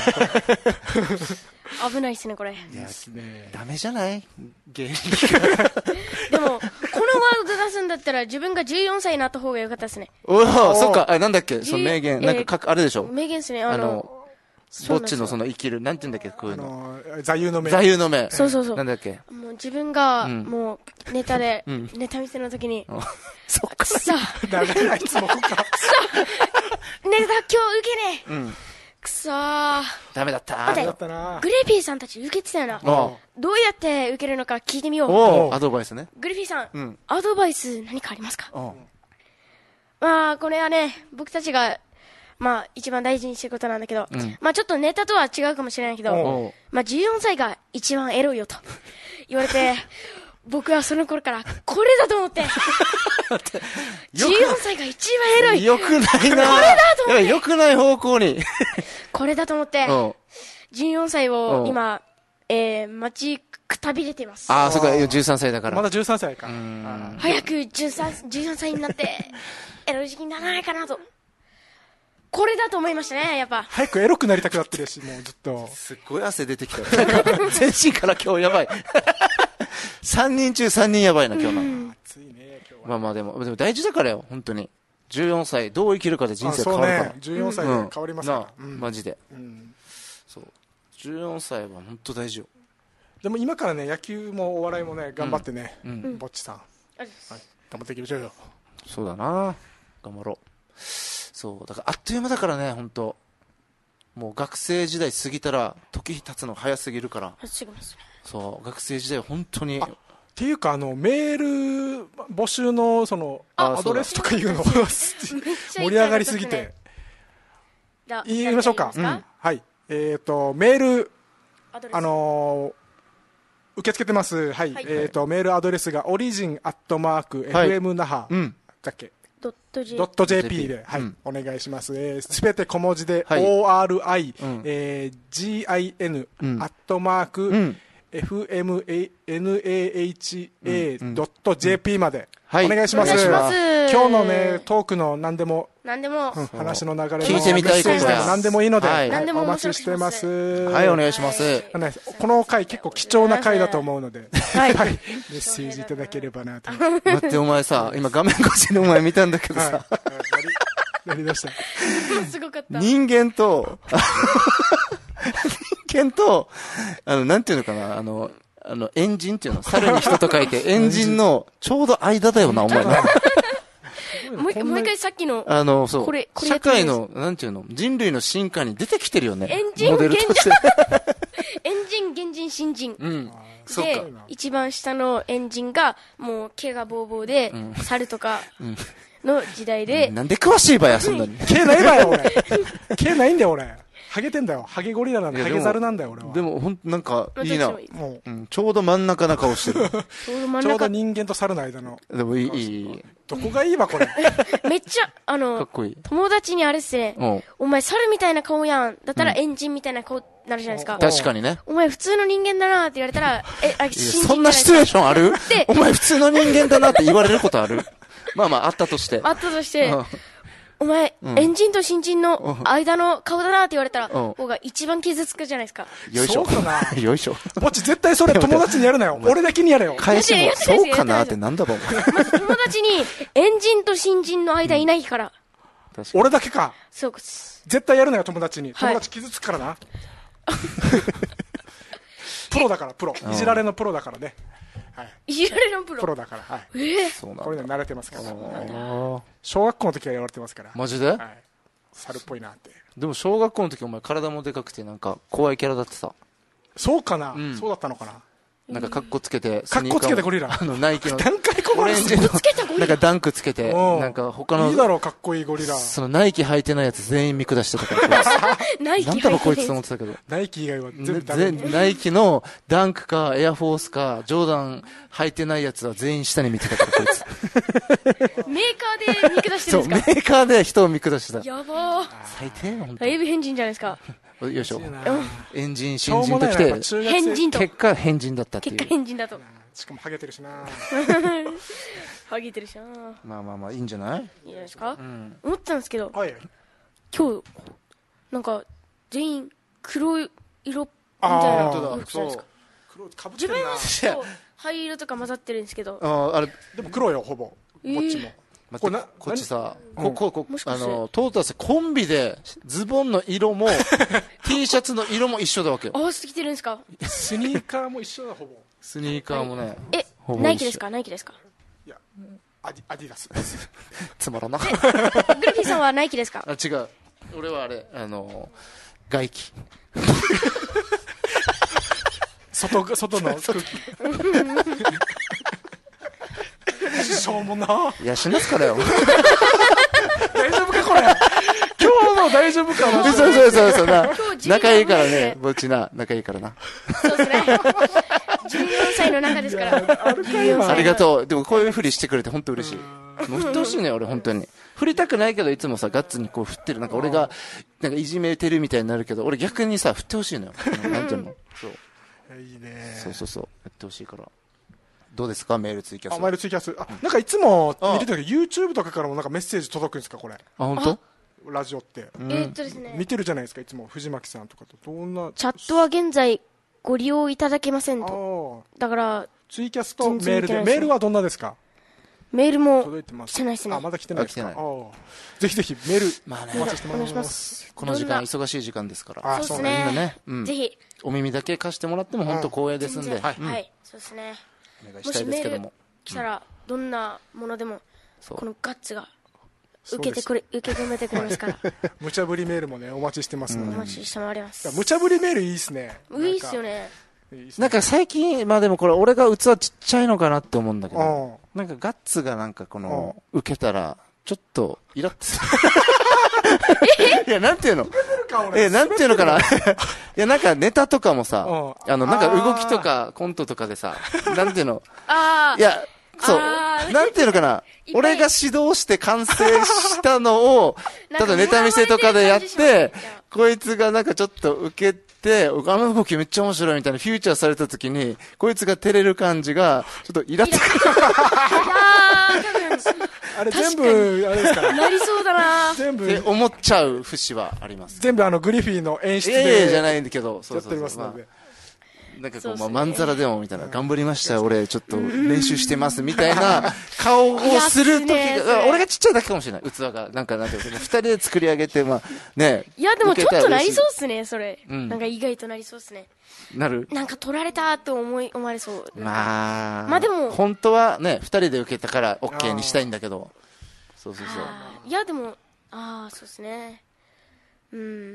危ないですねこれ。いやですね。 ダメじゃない芸人。 でもこのワード出すんだったら自分がじゅうよんさいになった方が良かったですね。 おお、そっか。あ、なんだっけ、その名言、なんかあれでしょ。 名言ですね。あのぼっちのその生きる、なんて言うんだっけ、こういうの。座右の銘。 座右の銘。 そうそうそう。 なんだっけ。 もう自分が、もう、ネタで、ネタ見せの時に、 そっか。 さあ、長いな、いつもこっか。 くそネタ今日受けねえ。くそー。 ダメだった。 ダメだったな。 グレーピーさんたち受けてたよな。どうやって受けるのか聞いてみよう。 おアドバイスね。 グレーピーさん、アドバイス何かありますか？まあ、これはね、僕たちが、まあ、一番大事にしてることなんだけど、うん、まあ、ちょっとネタとは違うかもしれないけど、まあ、じゅうよんさいが一番エロいよと言われて、僕はその頃からこれだと思って、じゅうよんさいが一番エロい。 よくないな。これだと思って。 よくない方向に。 これだと思って、じゅうよんさいを今、えー、待ちくたびれてます。 ああ、そっか、じゅうさんさいだから。 まだじゅうさんさいか。 早くじゅうさん、じゅうよんさいになって、エロい時期にならないかなと。これだと思いましたね、やっぱ。 早くエロくなりたくなってるし、もうずっと。 すっごい汗出てきた。全身から今日やばい。さんにん中さんにんやばいな、今日な。 暑いね、今日は。 まあまあでも、でも大事だからよ、本当に。じゅうよんさい、どう生きるかで人生変わるから。そうね、 じゅうよんさいで変わりますから。 マジで。そう。じゅうよんさいは本当大事よ。 でも今からね、野球もお笑いもね、頑張ってね、ぼっちさん。頑張っていきましょうよ。 そうだな。頑張ろう。そう、だからあっという間だからね、本当。もう学生時代過ぎたら時経つの早すぎるから。そう、学生時代本当に。 っていうか、あの、メール募集の、その、アドレスとかいうの盛り上がりすぎて。言いましょうか。はい。えっと、メール、あの、受け付けてます。はい。えっと、メールアドレスが、オリジンアットマーク、エフエム 那覇だっけ。 ドット ジェーピー で、はい、うん、お願いします。すべ、えー、て小文字で、はい、オーアールアイジーアイエヌ アットマーク、うん、エフエムナハ ドット ジェーピー まで、はい、お願いします。今日のね、トークの何でも、 何でも、 うん、話の流れの聞いてみたいことは何でもいいので、 はいはい、お待ちしてます。 はい、お願いします。 この回結構貴重な回だと思うので、はい、メッセージいただければなと。 待って、お前さ、今画面越しのお前見たんだけどさ。 やりました。 すごかった。 人間と、人間と、あの、なんていうのかな、あの、あの、エンジンっていうの、猿に人と書いて、エンジンのちょうど間だよな、お前な。 もう一回さっきの、 あの、そう、これこれ社会の、なんていうの、人類の進化に出てきてるよね。 エンジン、モデルとして。エンジン、原人、新人。うん。で、一番下のエンジンが、もう毛がボーボーで、うん、猿とかの時代で。 うん、なんで詳しいばや、そんなに。 毛ないばよ、俺。毛ないんだよ、俺。ハゲてんだよ。ハゲゴリラなんだ。ハゲザルなんだよ、俺は。 でも、ほんと、なんか、いいな。うん。ちょうど真ん中な顔してる。ちょうど真ん中。ちょうど人間と猿の間の。 でもいい、いい。 どこがいいわ、これ。 めっちゃ、あの、 かっこいい。 友達にあれっすね。お前猿みたいな顔やん。だったらエンジンみたいな顔になるじゃないですか。 確かにね。 お前普通の人間だなって言われたら、え、あ、信じそんなシチュエーションある？お前普通の人間だなって言われることある？まあまあ、あったとして。 あったとして。お前、うん、エンジンと新人の間の顔だなって言われたら、僕が一番傷つくじゃないですか。 よいしょ。 そうかな。 よいしょ。 ぼっち絶対それ友達にやるなよ。俺だけにやれよ。 返しも、そうかなってなんだろう。 まず友達に、エンジンと新人の間いないから。 うん、俺だけか。 そうです。 絶対やるなよ、友達に。友達傷つくからな。はい、プロだから、プロ。いじられのプロだからね。 はい、いじられのプロプロだから、はい。 えー、 そうなんだ。これね、慣れてますから。小学校の時は言われてますから。 マジで？はい。 猿っぽいなって。 でも小学校の時お前体もでかくてなんか怖いキャラだってさ。 そうかな、うん、そうだったのかな。 なんかカッコつけて、 カッコつけてゴリラ。 あの、ナイキの、 何回こオレンジの、なんかダンクつけて、 うんなんか他の、 いいだろう、かっこいいゴリラ。 そのナイキ履いてないやつ全員見下してたから、 ナイキなんだろこいつと思ってたけど。 ナイキ以外は全部ダメ。 ぜナイキのダンクかエアフォースかジョーダン履いてないやつは全員下に見てたからこいつメーカーで見下してそうるんですか？ メーカーで人を見下してた。 やばー。 最低よ本当だいぶ変人じゃないですか。 よいしょ。エンジンしょ新うもないな人と来て変人と。 結果変人だったってい結う。 果変人だと。 しかもハゲてるしな。 ハゲてるしな。 まあまあまあいいんじゃない？ いいじゃないですか、 うん、 思ったんですけど、 はい。 今日なんか全員黒い色みたいあなー服着てないですか？ 黒かぶっ自てるな。 分はちょっと灰色とか混ざってるんですけど、 ああれでも黒よ、ほぼ。こえーっちも。 待ってこれなこっちさ、 何こここもしかしてあのトータスコンビでズボンの色もT シャツの色も一緒だわけよ。 合わせてきてるんですか？ スニーカーも一緒だ、ほぼ。 スニーカーもね、 え、 ほぼ一緒ナイキですか？ナイキですか？ いや、アディアディダス。 つまらな。 グルフィーさんはナイキですか？ あ違う。俺はあれあの外気。 外、外の空気。しょうもな。 いや、死なすからよ。 大丈夫か、これ。今日の大丈夫かな。 そうそうそうそうな。 今日じゅう仲いいから危ないねね、 ぼっちな、仲いいからな。 そうですね。じゅうよんさいの中ですから。じゅうよんさいありがとう。でもこういうふりしてくれて本当嬉しい。もう振ってほしいね、俺本当に。振りたくないけど、いつもさ、ガッツにこう振ってる。なんか俺が、なんかいじめてるみたいになるけど、俺逆にさ、振ってほしいのよ。なんていうの。そう。 いいね。 そうそうそう。やってほしいから。どうですか、メールツイキャス。 あ、マイルツイキャス。あ、なんかいつも見てたけど、YouTube とかからもなんかメッセージ届くんですか、これ。 あ、本当？ ラジオって。 えーっとですね。 見てるじゃないですか、いつも藤巻さんとかと。どんな。 チャットは現在ご利用いただけませんと。 ああ。 だから、 ツイキャスとメールで。 全然見てないですねメールはどんなですか？ メールも届いてます。 来てないですね。 あ、まだ来てないですか。 あ来てないああぜひぜひメール、 まあねお待ちしてお願いしま。 ますす。 この時間、 どんな忙しい時間ですから。 あそうですみんなねね。うん。 ぜひ。 お耳だけ貸してもらっても本当光栄ですんで。 全然うんはい。そうですね。 お願いしたいもしメールですけども。 来たら、どんなものでも、 そうこのガッツがそうです受けてくれ、受け止めてくれますから、 無茶ぶりメールもね、お待ちしてますので。 お待ちしてまいります。 無茶ぶりメールいいっすね。 ういいっすよね。 いいっすね。 なんか最近、まあでもこれ俺が器ちっちゃいのかなって思うんだけど、 うんなんかガッツがなんかこの、受けたら、ちょっと、イラッとする。いや、なんていうのえ、なんていうのかないや、なんかネタとかもさ、 うんあの、なんか動きとかコントとかでさ、なんていうのああ。 いや、そうあー。 なんていうのかないっぱい俺が指導して完成したのを、 なんかただネタ見せとかでやっモノマネてで感じしますね、 こいつがなんかちょっと受けて、あの動きめっちゃ面白いみたいなフューチャーされた時に、こいつが照れる感じが、ちょっとイラッとくる。 ああ、多分、 あれ全部、あれですから。 なりそうだな。 全って部、 思っちゃう節はあります。 全部あのグリフィーの演出いやいやじゃでないんだけど、そやってうそうそう。まおりますので。 あなんかこう、 そうっすねまあ、まんざらでもみたいな、頑張りましたよ、俺、ちょっと練習してます、みたいな顔をする時いやっすねそれが、俺がちっちゃいだけかもしれない、器が。なんか、なんていうの、二人で作り上げて、まあ、ね。 いや、でもちょっとなりそうう。 っすね、それ。 うんなんか意外となりそうっすね。 なるなんか取られたと思い、思われそう。 まあ、 まあでも本当はね、二人で受けたから OK にしたいんだけど、そうそうそう。 あーいや、でも、ああ、そうですね。うん。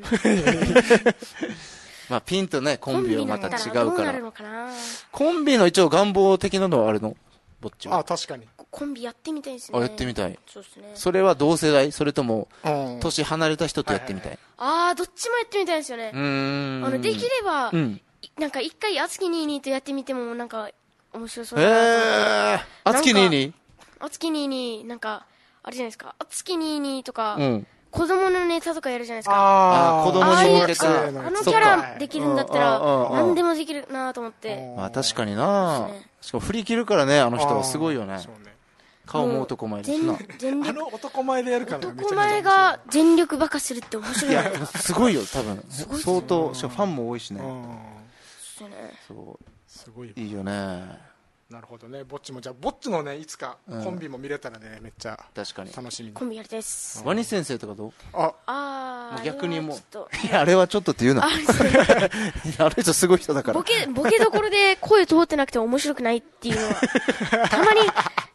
まあ、ピンとね、コンビはまた違うどうなるから。 のかな。 コンビの一応願望的なのはあるのぼっちは。 あ、確かに。 コンビやってみたいですね。 あ、やってみたい。 そうですね。 それは同世代それとも、 うん年離れた人とやってみたい。 ああ、どっちもやってみたいですよねう。ーん。 あの、できれば、 うん。 なんか一回、あつきにーにーとやってみても、なんか、面白そうえだなと思って。 ー、あつきにいにあつきにーにー、なんか、あれじゃないですか、あつきにーにーとか、 うん。 子供のネタとかやるじゃないですか。 ああー子供ああいうに向けたああのキャラできるんだったら、 うんうんうんうん何でもできるなと思って。 まあ確かになそうですねしかも振り切るからね、あの人はすごいよねそう。ね顔も男前ですな。 全全あ力、 の男前でやるからねめちゃ男めちゃ前が全力バカするって面白いな。 いや、すごいよ、多分。相当、しかもファンも多いしね。 うんそうねそすごい。 う。いいよね。 なるほどね。ぼっちも、じゃあ、ぼっちのね、いつかうんコンビも見れたらね、めっちゃ確かに。 楽しみに。 コンビやりたいです。 ワニ先生とかどうあ、 ああ、 逆にもうあれはちょっいや、あれはちょっとって言うな。 と、あれですねあの人すごい人だから。 ボケ、ボケどころで声通ってなくて面白くないっていうのは、たまに、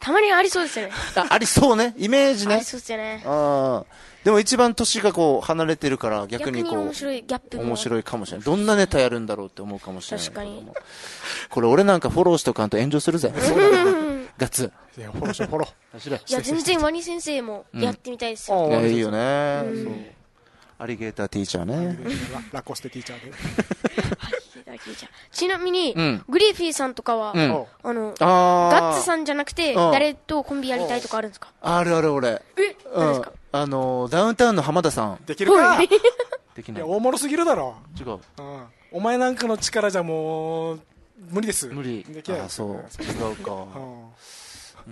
たまにありそうですよね。 あ、ありそうね。イメージね。 ありそうですよね。 ああ。でも一番年がこう離れてるから逆にこう。 逆に面白いギャップも。 面白いかもしれない。どんなネタやるんだろうって思うかもしれない。 確かに。 これ俺なんかフォローしとかんと炎上するぜ。ガッツ。 いや、フォローしよう、フォロー。 いや、全然ワニ先生もやってみたいですよ。 いや、いいよね。そう。アリゲーターティーチャーね。 ラコステティーチャーで。 ちなみに、グリーフィーさんとかは、あの、ガッツさんじゃなくて、誰とコンビやりたいとかあるんですか？ あるある俺。 え、誰ですか？ あの、ダウンタウンの浜田さん。 できるか？ できない。 いや、大物すぎるだろ。 違う。 お前なんかの力じゃもう、無理です。 無理。 できない。 あ、そう。違うか。うん、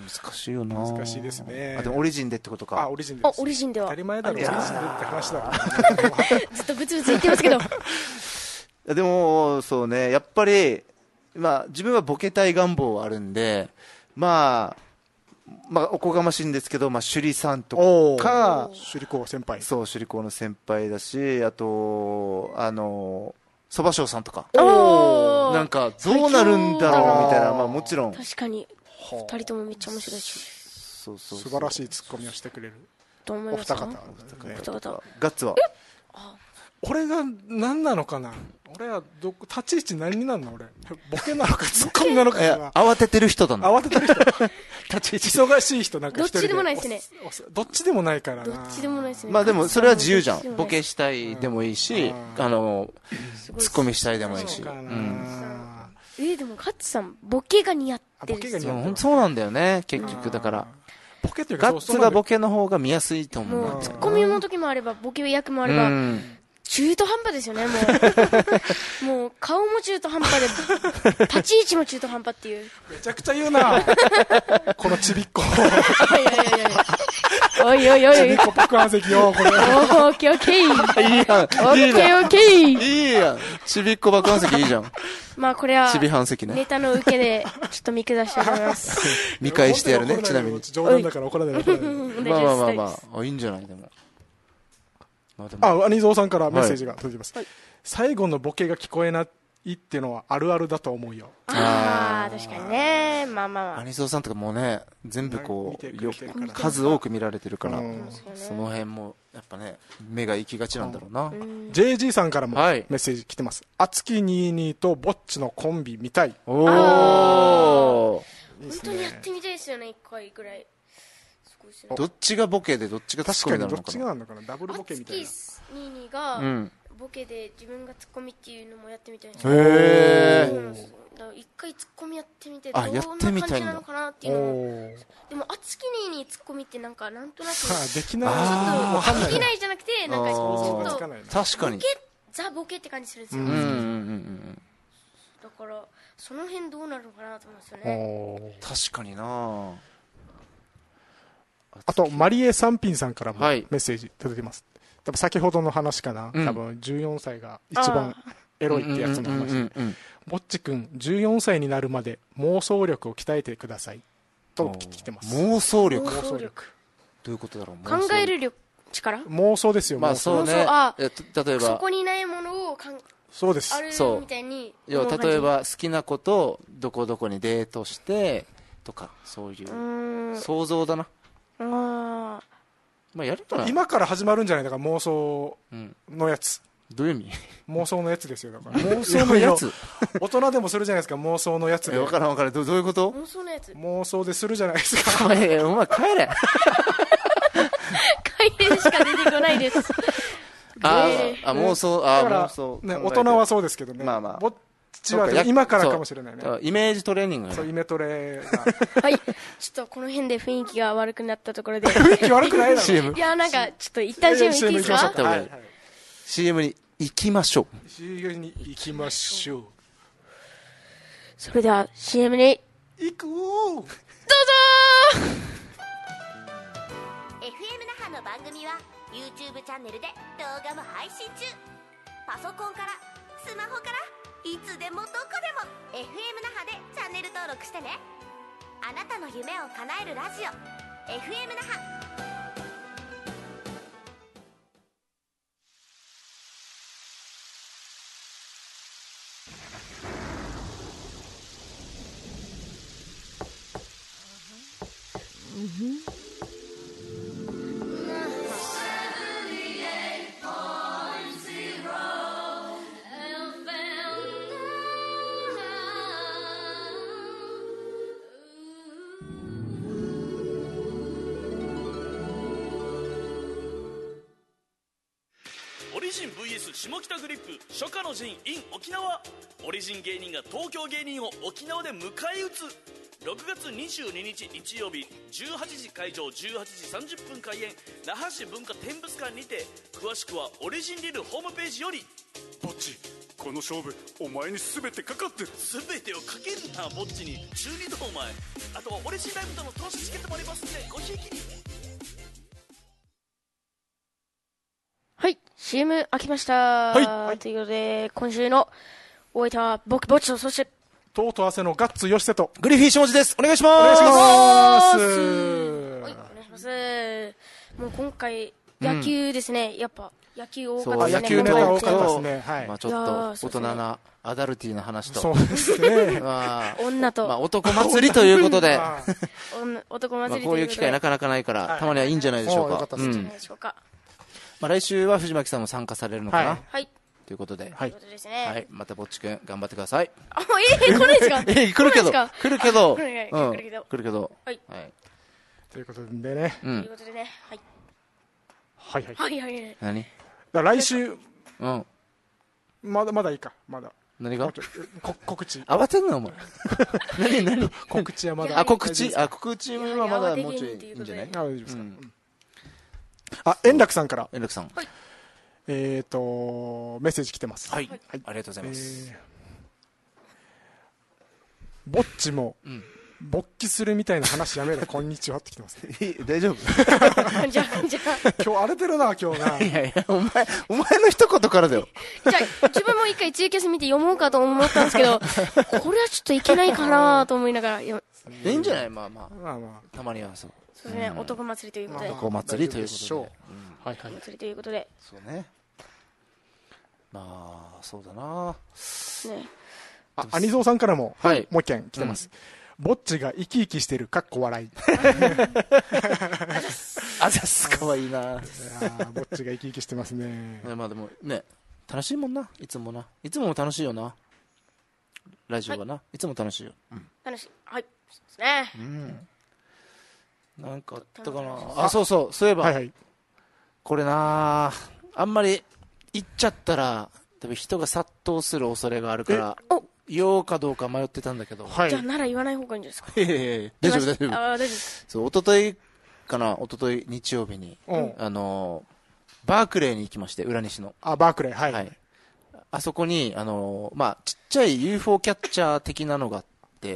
難しいよな。 難しいですね。 あ、でもオリジンでってことか。 あ、オリジンで。 あ、オリジンでは。 当たり前だろ、オリジンでって話だろ。 ずっとブツブツ言ってますけど。 でも、そうね、やっぱり、まあ、自分はボケたい願望はあるんで、まあ、まあ、おこがましいんですけど、まあ、首里さんとか、 首里高先輩。 そう、首里高の先輩だし、あと、あの、蕎麦匠さんとか。なんか、どうなるんだろうみたいな、まあもちろん。 確かに。二人ともめっちゃ面白いし。 そうそう。 素晴らしいツッコミをしてくれる。 と思います。 お二方。 お二方。 ガッツは俺が何なのかな、俺はど立ち位置何になるの俺ボケなのかツッコミなのかな。 慌ててる人だな。 慌ててる人立ち位置忙しい人なんか一人で。 どっちでもないですね。 どっちでもないからな。 どっちでもないですね。 まあでもそれは自由じゃん。ボケしたいでもいいし、あのツッコミしたいでもいいし。 えー、でもガッツさんボケが似合ってる。 そうなんだよね結局。だからボケっていうかガッツがボケの方が見やすいと思う。 もうツッコミの時もあればボケ役もあれば。中途半端ですよね、もう。もう、顔も中途半端で、立ち位置も中途半端っていう。 めちゃくちゃ言うなこのちびっこ。 いやいやいやおいおいおい。 ちびっこ爆破石よ、これ。 オッケーオッケー。 いいやん。オッケーオッケー。 いいやん。ちびっこ爆破石いいじゃん。 まあこれは、 ちび半石ね。 ネタの受けで、ちょっと見下したいと思います。 見返してやるね、ちなみに。 冗談だから怒らないで。 まあまあまあまあ、いいんじゃないでも。 あ、アニゾーさんからメッセージが届きます。はい、最後のボケが聞こえないっていうのはあるあるだと思うよ。 ああ、確かにね。まあまあまあ。 アニゾーさんとかもうね、全部こう、よ数多く見られてるから、その辺も、やっぱね、目が行きがちなんだろうな。 ジェイジー さんからもメッセージ来てます。あつきにじゅうにとぼっちのコンビ見たい。 おー。 本当にやってみたいですよね、一回ぐらい。 どっちがボケでどっちがツッコミなのかな。 どっちがなんだかな、ダブルボケみたいな。 アツキにじゅうにがボケで自分がツッコミっていうのもやってみたいです。 へえ。 一回ツッコミやってみてどんな感じなのかなっていうのも。でもアツキにじゅうにツッコミってなんかなんとなくできない。 ちょっとできないじゃなくてなんかちょっと確かにザボケって感じするんですよ。だからその辺どうなるのかなと思うんですよね。 確かにな。 あと、マリエ・サンピンさんからもメッセージ届いてます。多分先ほどの話かな。多分じゅうよんさいが一番エロいってやつの話。ぼっちくん、じゅうよんさいになるまで妄想力を鍛えてください。と来てます。 妄想力妄想力。 どういうことだろう。 考える力、力妄想ですよ、 まあそうね。例えば。 そこにないものを考えそうです。 あるみたいに。 要は例えば好きな子とどこどこにデートしてとか、そういう想像だな。 ああ、 まあやるかな。 今から始まるんじゃないだから妄想のやつ。 どういう意味？ 妄想のやつですよだから。 妄想のやつ。 大人でもするじゃないですか妄想のやつで。 わからんわからん。どういうこと？ 妄想のやつ。 妄想でするじゃないですか。 お前お前帰れ。 帰れしか出てこないです。 ああ妄想あ妄想。 ね大人はそうですけどね。まあまあ。ぼっちは今からかもしれないね。 イメージトレーニング。 そうイメトレが。はい。ちょっとこの辺で雰囲気が悪くなったところで。 雰囲気悪くないだろ。 シーエム。 いやなんかちょっと一旦 シーエム 行っていいですか？ はい。シーエム に行きましょう。 シーエム に行きましょう。 それでは シーエム に行く。どうぞ。 エフエム 那覇の番組は YouTube チャンネルで動画も配信中。パソコンからスマホからいつでもどこでも エフエム 那覇でチャンネル登録してね。あなたの夢を叶えるラジオ エフエム 那覇。 オリジン ブイエス 下北グリップ初夏の陣 in 沖縄。オリジン芸人が東京芸人を沖縄で迎え撃つ。ろくがつにじゅうににち日曜日じゅうはちじ会場、じゅうはちじさんじゅっぷん開演、那覇市文化展物館にて。詳しくはオリジンリルホームページより。 ぼっち、この勝負お前に全てかかってる。 全てをかけるなぼっちに。中二度お前。あとはオリジンライブとの投資チケットもありますのでごひいきに。 はい、シーエム 開きました。 はいはい、 ということで、今週のお相手は僕、ぼっちと、そして、 とうとう汗のガッツよしせと、 グリフィー下地です。お願いします。 お願いします。 はい、お願いします。もう今回、野球ですね。うん、やっぱ、野球多かったですね。野球ネタ多かったですね。 はい。まあちょっと、大人な、アダルティーな話と。 そうですね。 まあ、 女と。 まあ男祭りということで。 男祭りということで。 こういう機会なかなかないから、たまにはいいんじゃないでしょうか。 いいんじゃないでしょうか。 まあ来週は藤巻さんも参加されるのかな。 はい。 ということで。 はい。ということですね。 はい。またぼっちくん、頑張ってください。 あ、ええ、来るんですか？ ええ、来るけど。来るけど。 来るけど。 来るけど。 はい。 ということでね。 ということでね。はい。 はいはい。 はいはいはい。 何？ だ来週、 うん。 まだまだいいか、まだ。 何が？ 告知。 慌てんなお前。何何？ 告知はまだ。 あ、告知？あ、告知はまだもうちょいいいんじゃない？ あ、大丈夫ですか。あ、円楽さんから。 円楽さん。 はい。 えっと、メッセージ来てます。 はい。ありがとうございます。 ぼっちも、勃起するみたいな話やめろ、こんにちはって来てます。 大丈夫？ じゃあ、じゃあ。 今日荒れてるな、今日な。 いやいや、お前、お前の一言からだよ。 じゃあ、自分も一回ツイキャス見て読もうかと思ったんですけど、これはちょっといけないかなと思いながら。いいんじゃない？まあまあ。 まあまあ。たまにはそう。 そうですね、男祭りということで。 男祭りということで。 はいはい。 男祭りということで。 そうね。まあ、そうだな。 ね。 あ、アニゾーさんからも、 はい。 もう一件来てます。ぼっちが生き生きしてる、かっこ笑い。 あざす、かわいいな。 ぼっちが生き生きしてますね。 まあでもね、楽しいもんな、いつもな。いつも楽しいよな。ラジオはな、いつも楽しいよ。 楽しい。はい。そうですね。 うん。なんかあったかな。あ、そうそう、そういえば。 はいはい。 これな、あんまり言っちゃったら、多分人が殺到する恐れがあるから、言おうかどうか迷ってたんだけど。 はい。じゃあ、なら言わない方がいいんじゃないですか。 いやいやいや、大丈夫大丈夫。 ああ、大丈夫です。 そう、一昨日かな、一昨日日曜日に、あの、バークレーに行きまして、浦西の。 あ、バークレー、はい。 はい。あそこに、あの、まあ、ちっちゃい ユーフォー キャッチャー的なのがあって、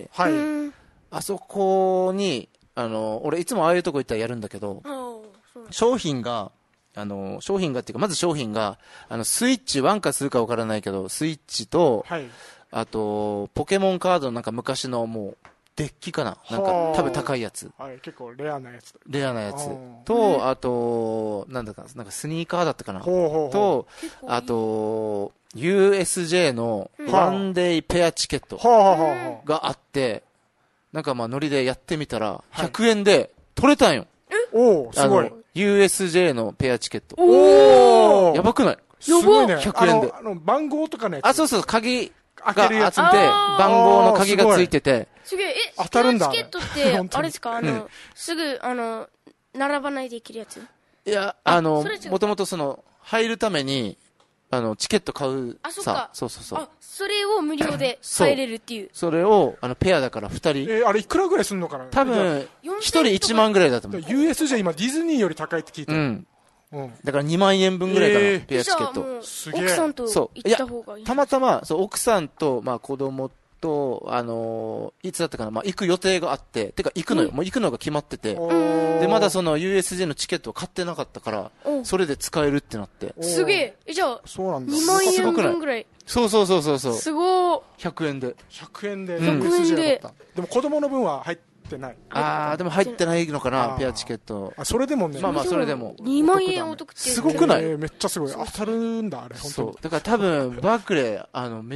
はい。 あそこに、あの、俺いつもああいうとこ行ったらやるんだけど、商品が、あの、商品がっていうか、まず商品が、あの、スイッチ、ワンかするかわからないけど、スイッチと、はい、あと、ポケモンカードのなんか昔のもう、デッキかななんか、多分高いやつ。 はい、結構レアなやつ。 レアなやつ。と、あと、なんだか、なんかスニーカーだったかなと、あと、ユーエスジェー のワンデイペアチケットがあって、なんかまあノリでやってみたら、ひゃくえんで取れたんよ。 おー、すごい。 ユーエスジェー のペアチケット。 おー。 やばくない？ すごいね。 ひゃくえんで。 あの、番号とかね。 あ、そうそう、鍵があって、番号の鍵がついてて。 すげえ、え、 当たるんだ。 チケットって、あれですか、あの、すぐ、あの、並ばないでいけるやつ？ いや、あの、もともとその、入るために、あの、チケット買う。 あ、そっか。 そうそうそう。 あ、それを無料で入れるっていう。 それを、あの、ペアだから二人。 え、あれいくらぐらいすんのかな？ 多分、一人一万ぐらいだと思う。 ユーエスジェー 今ディズニーより高いって聞いて。 うん。だからにまんえんぶんぐらいかな、ペアチケット。 すげえ。奥さんと行った方がいい。 たまたま、そう、奥さんと、まあ子供と、あのー、いつだったかな、まあ行く予定があって、てか行くのよ、もう行くのが決まってて、で、まだその ユーエスジェー のチケットを買ってなかったから、それで使えるってなって。 すげえ。え、じゃあ、 そうなんだ。 にまんえんぶんぐらい。 そうそうそうそう。 すごー。 ひゃくえんで。 ひゃくえんで、 ひゃくえんで。 でも子供の分は入ってない。 ああ、でも入ってないのかな、ペアチケット。 あ、それでもね。 まあまあ、それでも。 にまんえんお得って。 すごくない？ めっちゃすごい。当たるんだ、あれ、本当そう。だから多分、バークレー、あの、めっ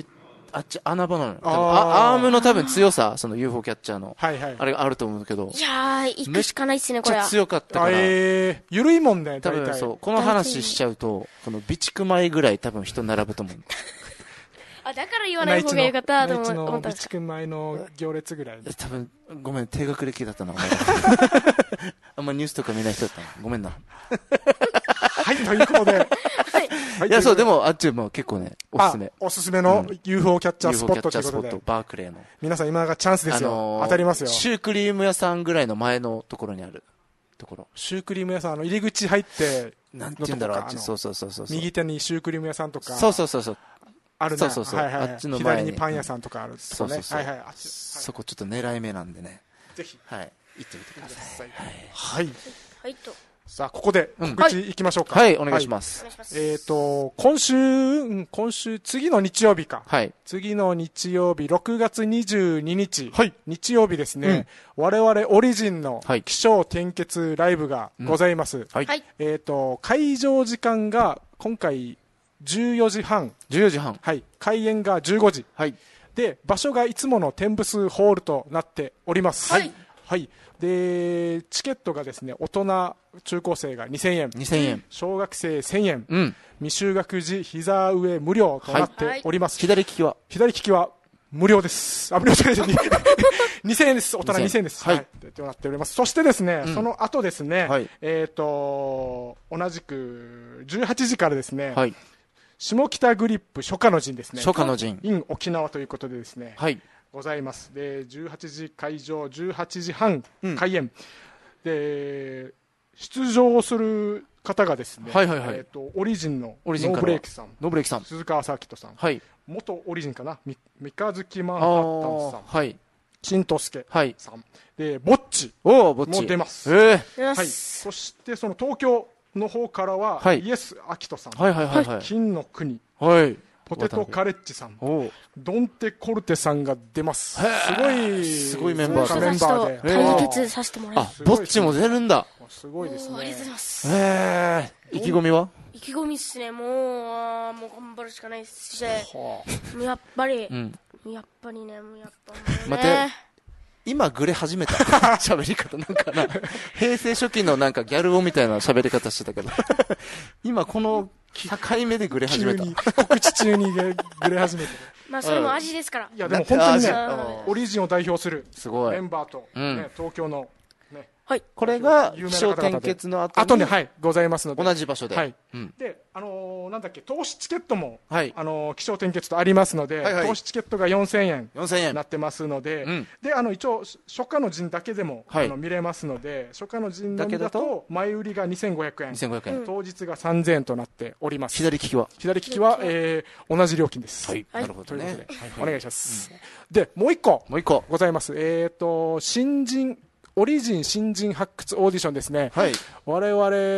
あっち穴場なのよ。アームの多分強さ、その ユーフォー キャッチャーの、 はいはい、 あれがあると思うけど。 いやー、行くしかないっすね、これは。 めっちゃ強かったから。 えー、ゆるいもんね、 多分そう。この話しちゃうと、この備蓄米ぐらい多分人並ぶと思う。 あ、だから言わない方がよかったと思った。 内地の備蓄米の行列ぐらい。 多分、ごめん、低学歴だったな、お前。あんまニュースとか見ない人だったな。ごめんな。 はい、ということで。 はい、いや、そう、でも、あっちも結構ね、おすすめ。 おすすめの ユーフォー キャッチャースポットということで。ユーフォー キャッチャースポット、 バークレーの。 皆さん今がチャンスですよ。あのー、当たりますよ。 シュークリーム屋さんぐらいの前のところにあるところ。 シュークリーム屋さん、あの、入り口入って、 なんて言うんだろう、あっち、そうそうそうそう。 右手にシュークリーム屋さんとか。 そうそうそうそう。 あるね。 そうそうそう。 はいはい、 あっちの前に。 左にパン屋さんとかある、ね。 そうそうそう。 はいはい。 そこちょっと狙い目なんでね。 ぜひ。 はい。行ってみてください。 はい。 はいと。 さあ、ここで告知いきましょうか。 はい、お願いします。 えっと、今週、今週、次の日曜日か。 はい。 次の日曜日、ろくがつにじゅうににち。 はい。 日曜日ですね。我々オリジンの起承転結ライブがございます。 はい。 えっと、会場時間が今回じゅうよじはん。 じゅうよじはん。 はい。開演がじゅうごじ。 はい。 で、場所がいつもの天ブスホールとなっております。 はい。 はい。で、チケットがですね、大人、中高生がにせんえん。 にせんえん。 小学生せんえん。 うん。 未就学児膝上無料となっております。 左利きは左利きは無料です。あ、無料じゃないです。にせんえんです。大人にせんえんです。 はい。 となっております。そしてですね、その後ですね、えっと、同じくじゅうはちじからですね、下北グリップ初夏の陣ですね。 初夏の陣。 in 沖縄ということでですね。 はい。 ございます。で、じゅうはちじ会場、じゅうはちじはん開演。で、出場する方がですね、 はいはいはい。 えっと、オリジンのノーブレイクさん。 ノブレイクさん。 鈴川サーキットさん。 はい。 元オリジンかなみ、三日月マンハッタンさん。 はい。 新藤助はい。 さん。で、ぼっち。 おー、ぼっち。 も出ます。 ええ。はい。そして、その東京の方からは、イエス・アキトさん。 はいはいはいはい。 金の国。 はい。 ポテトカレッジさん、ドンテコルテさんが出ます。すごい、 すごいメンバーメンバーで。 対決させてもらいます。 あ、ぼっちも出るんだ。 すごいですね。 ありがとうございます。 えー、意気込みは意気込みっすね、もう、もう頑張るしかないし、やっぱり、やっぱりね、もうやっぱね。 待て、今グレ始めた喋り方なんかな。平成初期のなんかギャル男みたいな喋り方してたけど。今この境目でグレ始めた。 告知中にグレ始めて。 まあそれも味ですから。 いやでも本当にね、オリジンを代表するメンバーと、東京の、 はい。 これが、起承転結の後に。 後に、はい、ございますので。 同じ場所で。 はい。で、あの、なんだっけ、投資チケットも、はい。あの、起承転結とありますので、投資チケットがよんせんえん。 よんせんえん。 なってますので、で、あの、一応、初夏の陣だけでも、あの、見れますので、初夏の陣のみだと、前売りがにせんごひゃくえん。 にせんごひゃくえん。 当日がさんぜんえんとなっております。 左利きは左利きは、えー、同じ料金です。 はい。なるほどね。 お願いします。で、もう一個。 もう一個。 ございます。えっと、新人、オリジン新人発掘オーディションですね。はい。我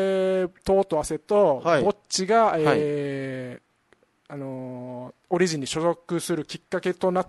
々、トートアセと、ぼっちが、えー、あの、オリジンに所属するきっかけとなった、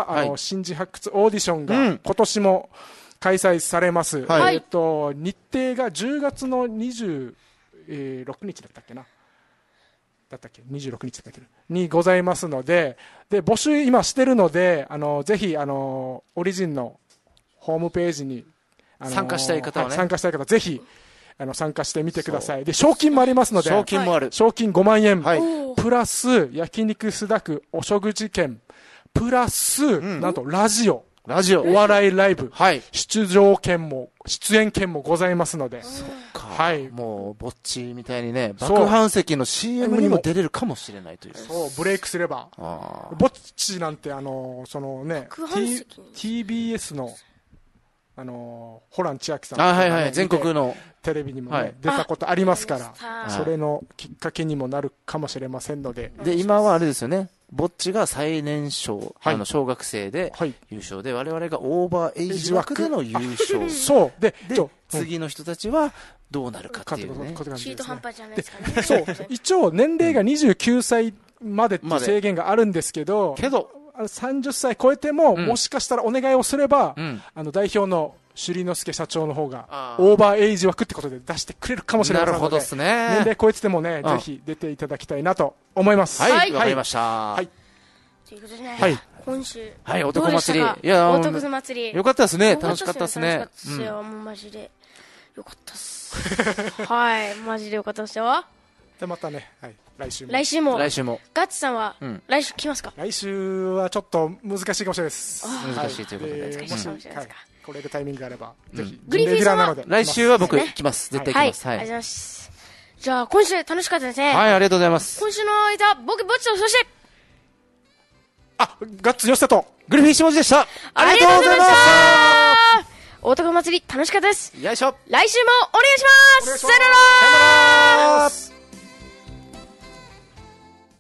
あの、新人発掘オーディションが、今年も開催されます。はい。えっと、日程がじゅうがつのにじゅうろくにちだったっけな。だったっけにじゅうろくにちだったっけにございますので、で、募集今してるので、あの、ぜひ、あの、オリジンのホームページに、 あのー、参加したい方はね、 はい、参加したい方ぜひあの参加してみてください。で賞金もありますので、 賞金もある、 賞金ごまんえん、はい、プラス焼肉すだくお食事券プラス、うん、なんとラジオラジオお笑いライブ、 はい、 出場券も出演券もございますので、 そっか、 はい、 もうぼっちみたいにね爆飯石の シーエム にも出れるかもしれないという、 そうブレイクすれば、ぼっちなんてあのそのね T ティービーエス のあのー、ホラン千秋さん、 あ、はいはい、全国のテレビにも、ね、はい、出たことありますから、それのきっかけにもなるかもしれませんので、 で今はあれですよね、ぼっちが最年少、はい、あの小学生で優勝で、はい、我々がオーバーエイジ枠での優勝、 そうで、 で次の人たちはどうなるかっていうね、 中途半端じゃないですかね。 そう一応年齢がにじゅうきゅうさいまでっていう制限があるんですけど、 けどさんじゅっさい超えても、うん、もしかしたらお願いをすれば、うん、あの代表の首里之助社長の方がオーバーエイジ枠ってことで出してくれるかもしれませんので、 なるほどですね、 年齢超えててもね、うん、ぜひ出ていただきたいなと思います。 はい、わ、はい、かりました。はい、 ということでね、 はい、 今週、 はい、男祭り、 いや、男祭り、 よかったですね、楽しかったですね。 楽しかったですよ、もうマジで。よかったっす。はい、マジでよかったですよ。 で、またね、はい、来週も。 来週も。 来週も。 ガッツさんは、来週来ますか？ 来週はちょっと難しいかもしれないです。 難しいということで。 難しいかもしれないですか。 来れるタイミングがあれば、ぜひ。 グリフィーさんは来週は僕来ます。絶対来ます。 はい。ありがとうございます。じゃあ、今週楽しかったですね。 はい、ありがとうございます。 今週の間、僕、ぼっちと、そして、 あ、ガッツよせと、 グリフィー下地でした。 ありがとうございました。男祭り楽しかったです。 よいしょ。 来週もお願いします。さよなら。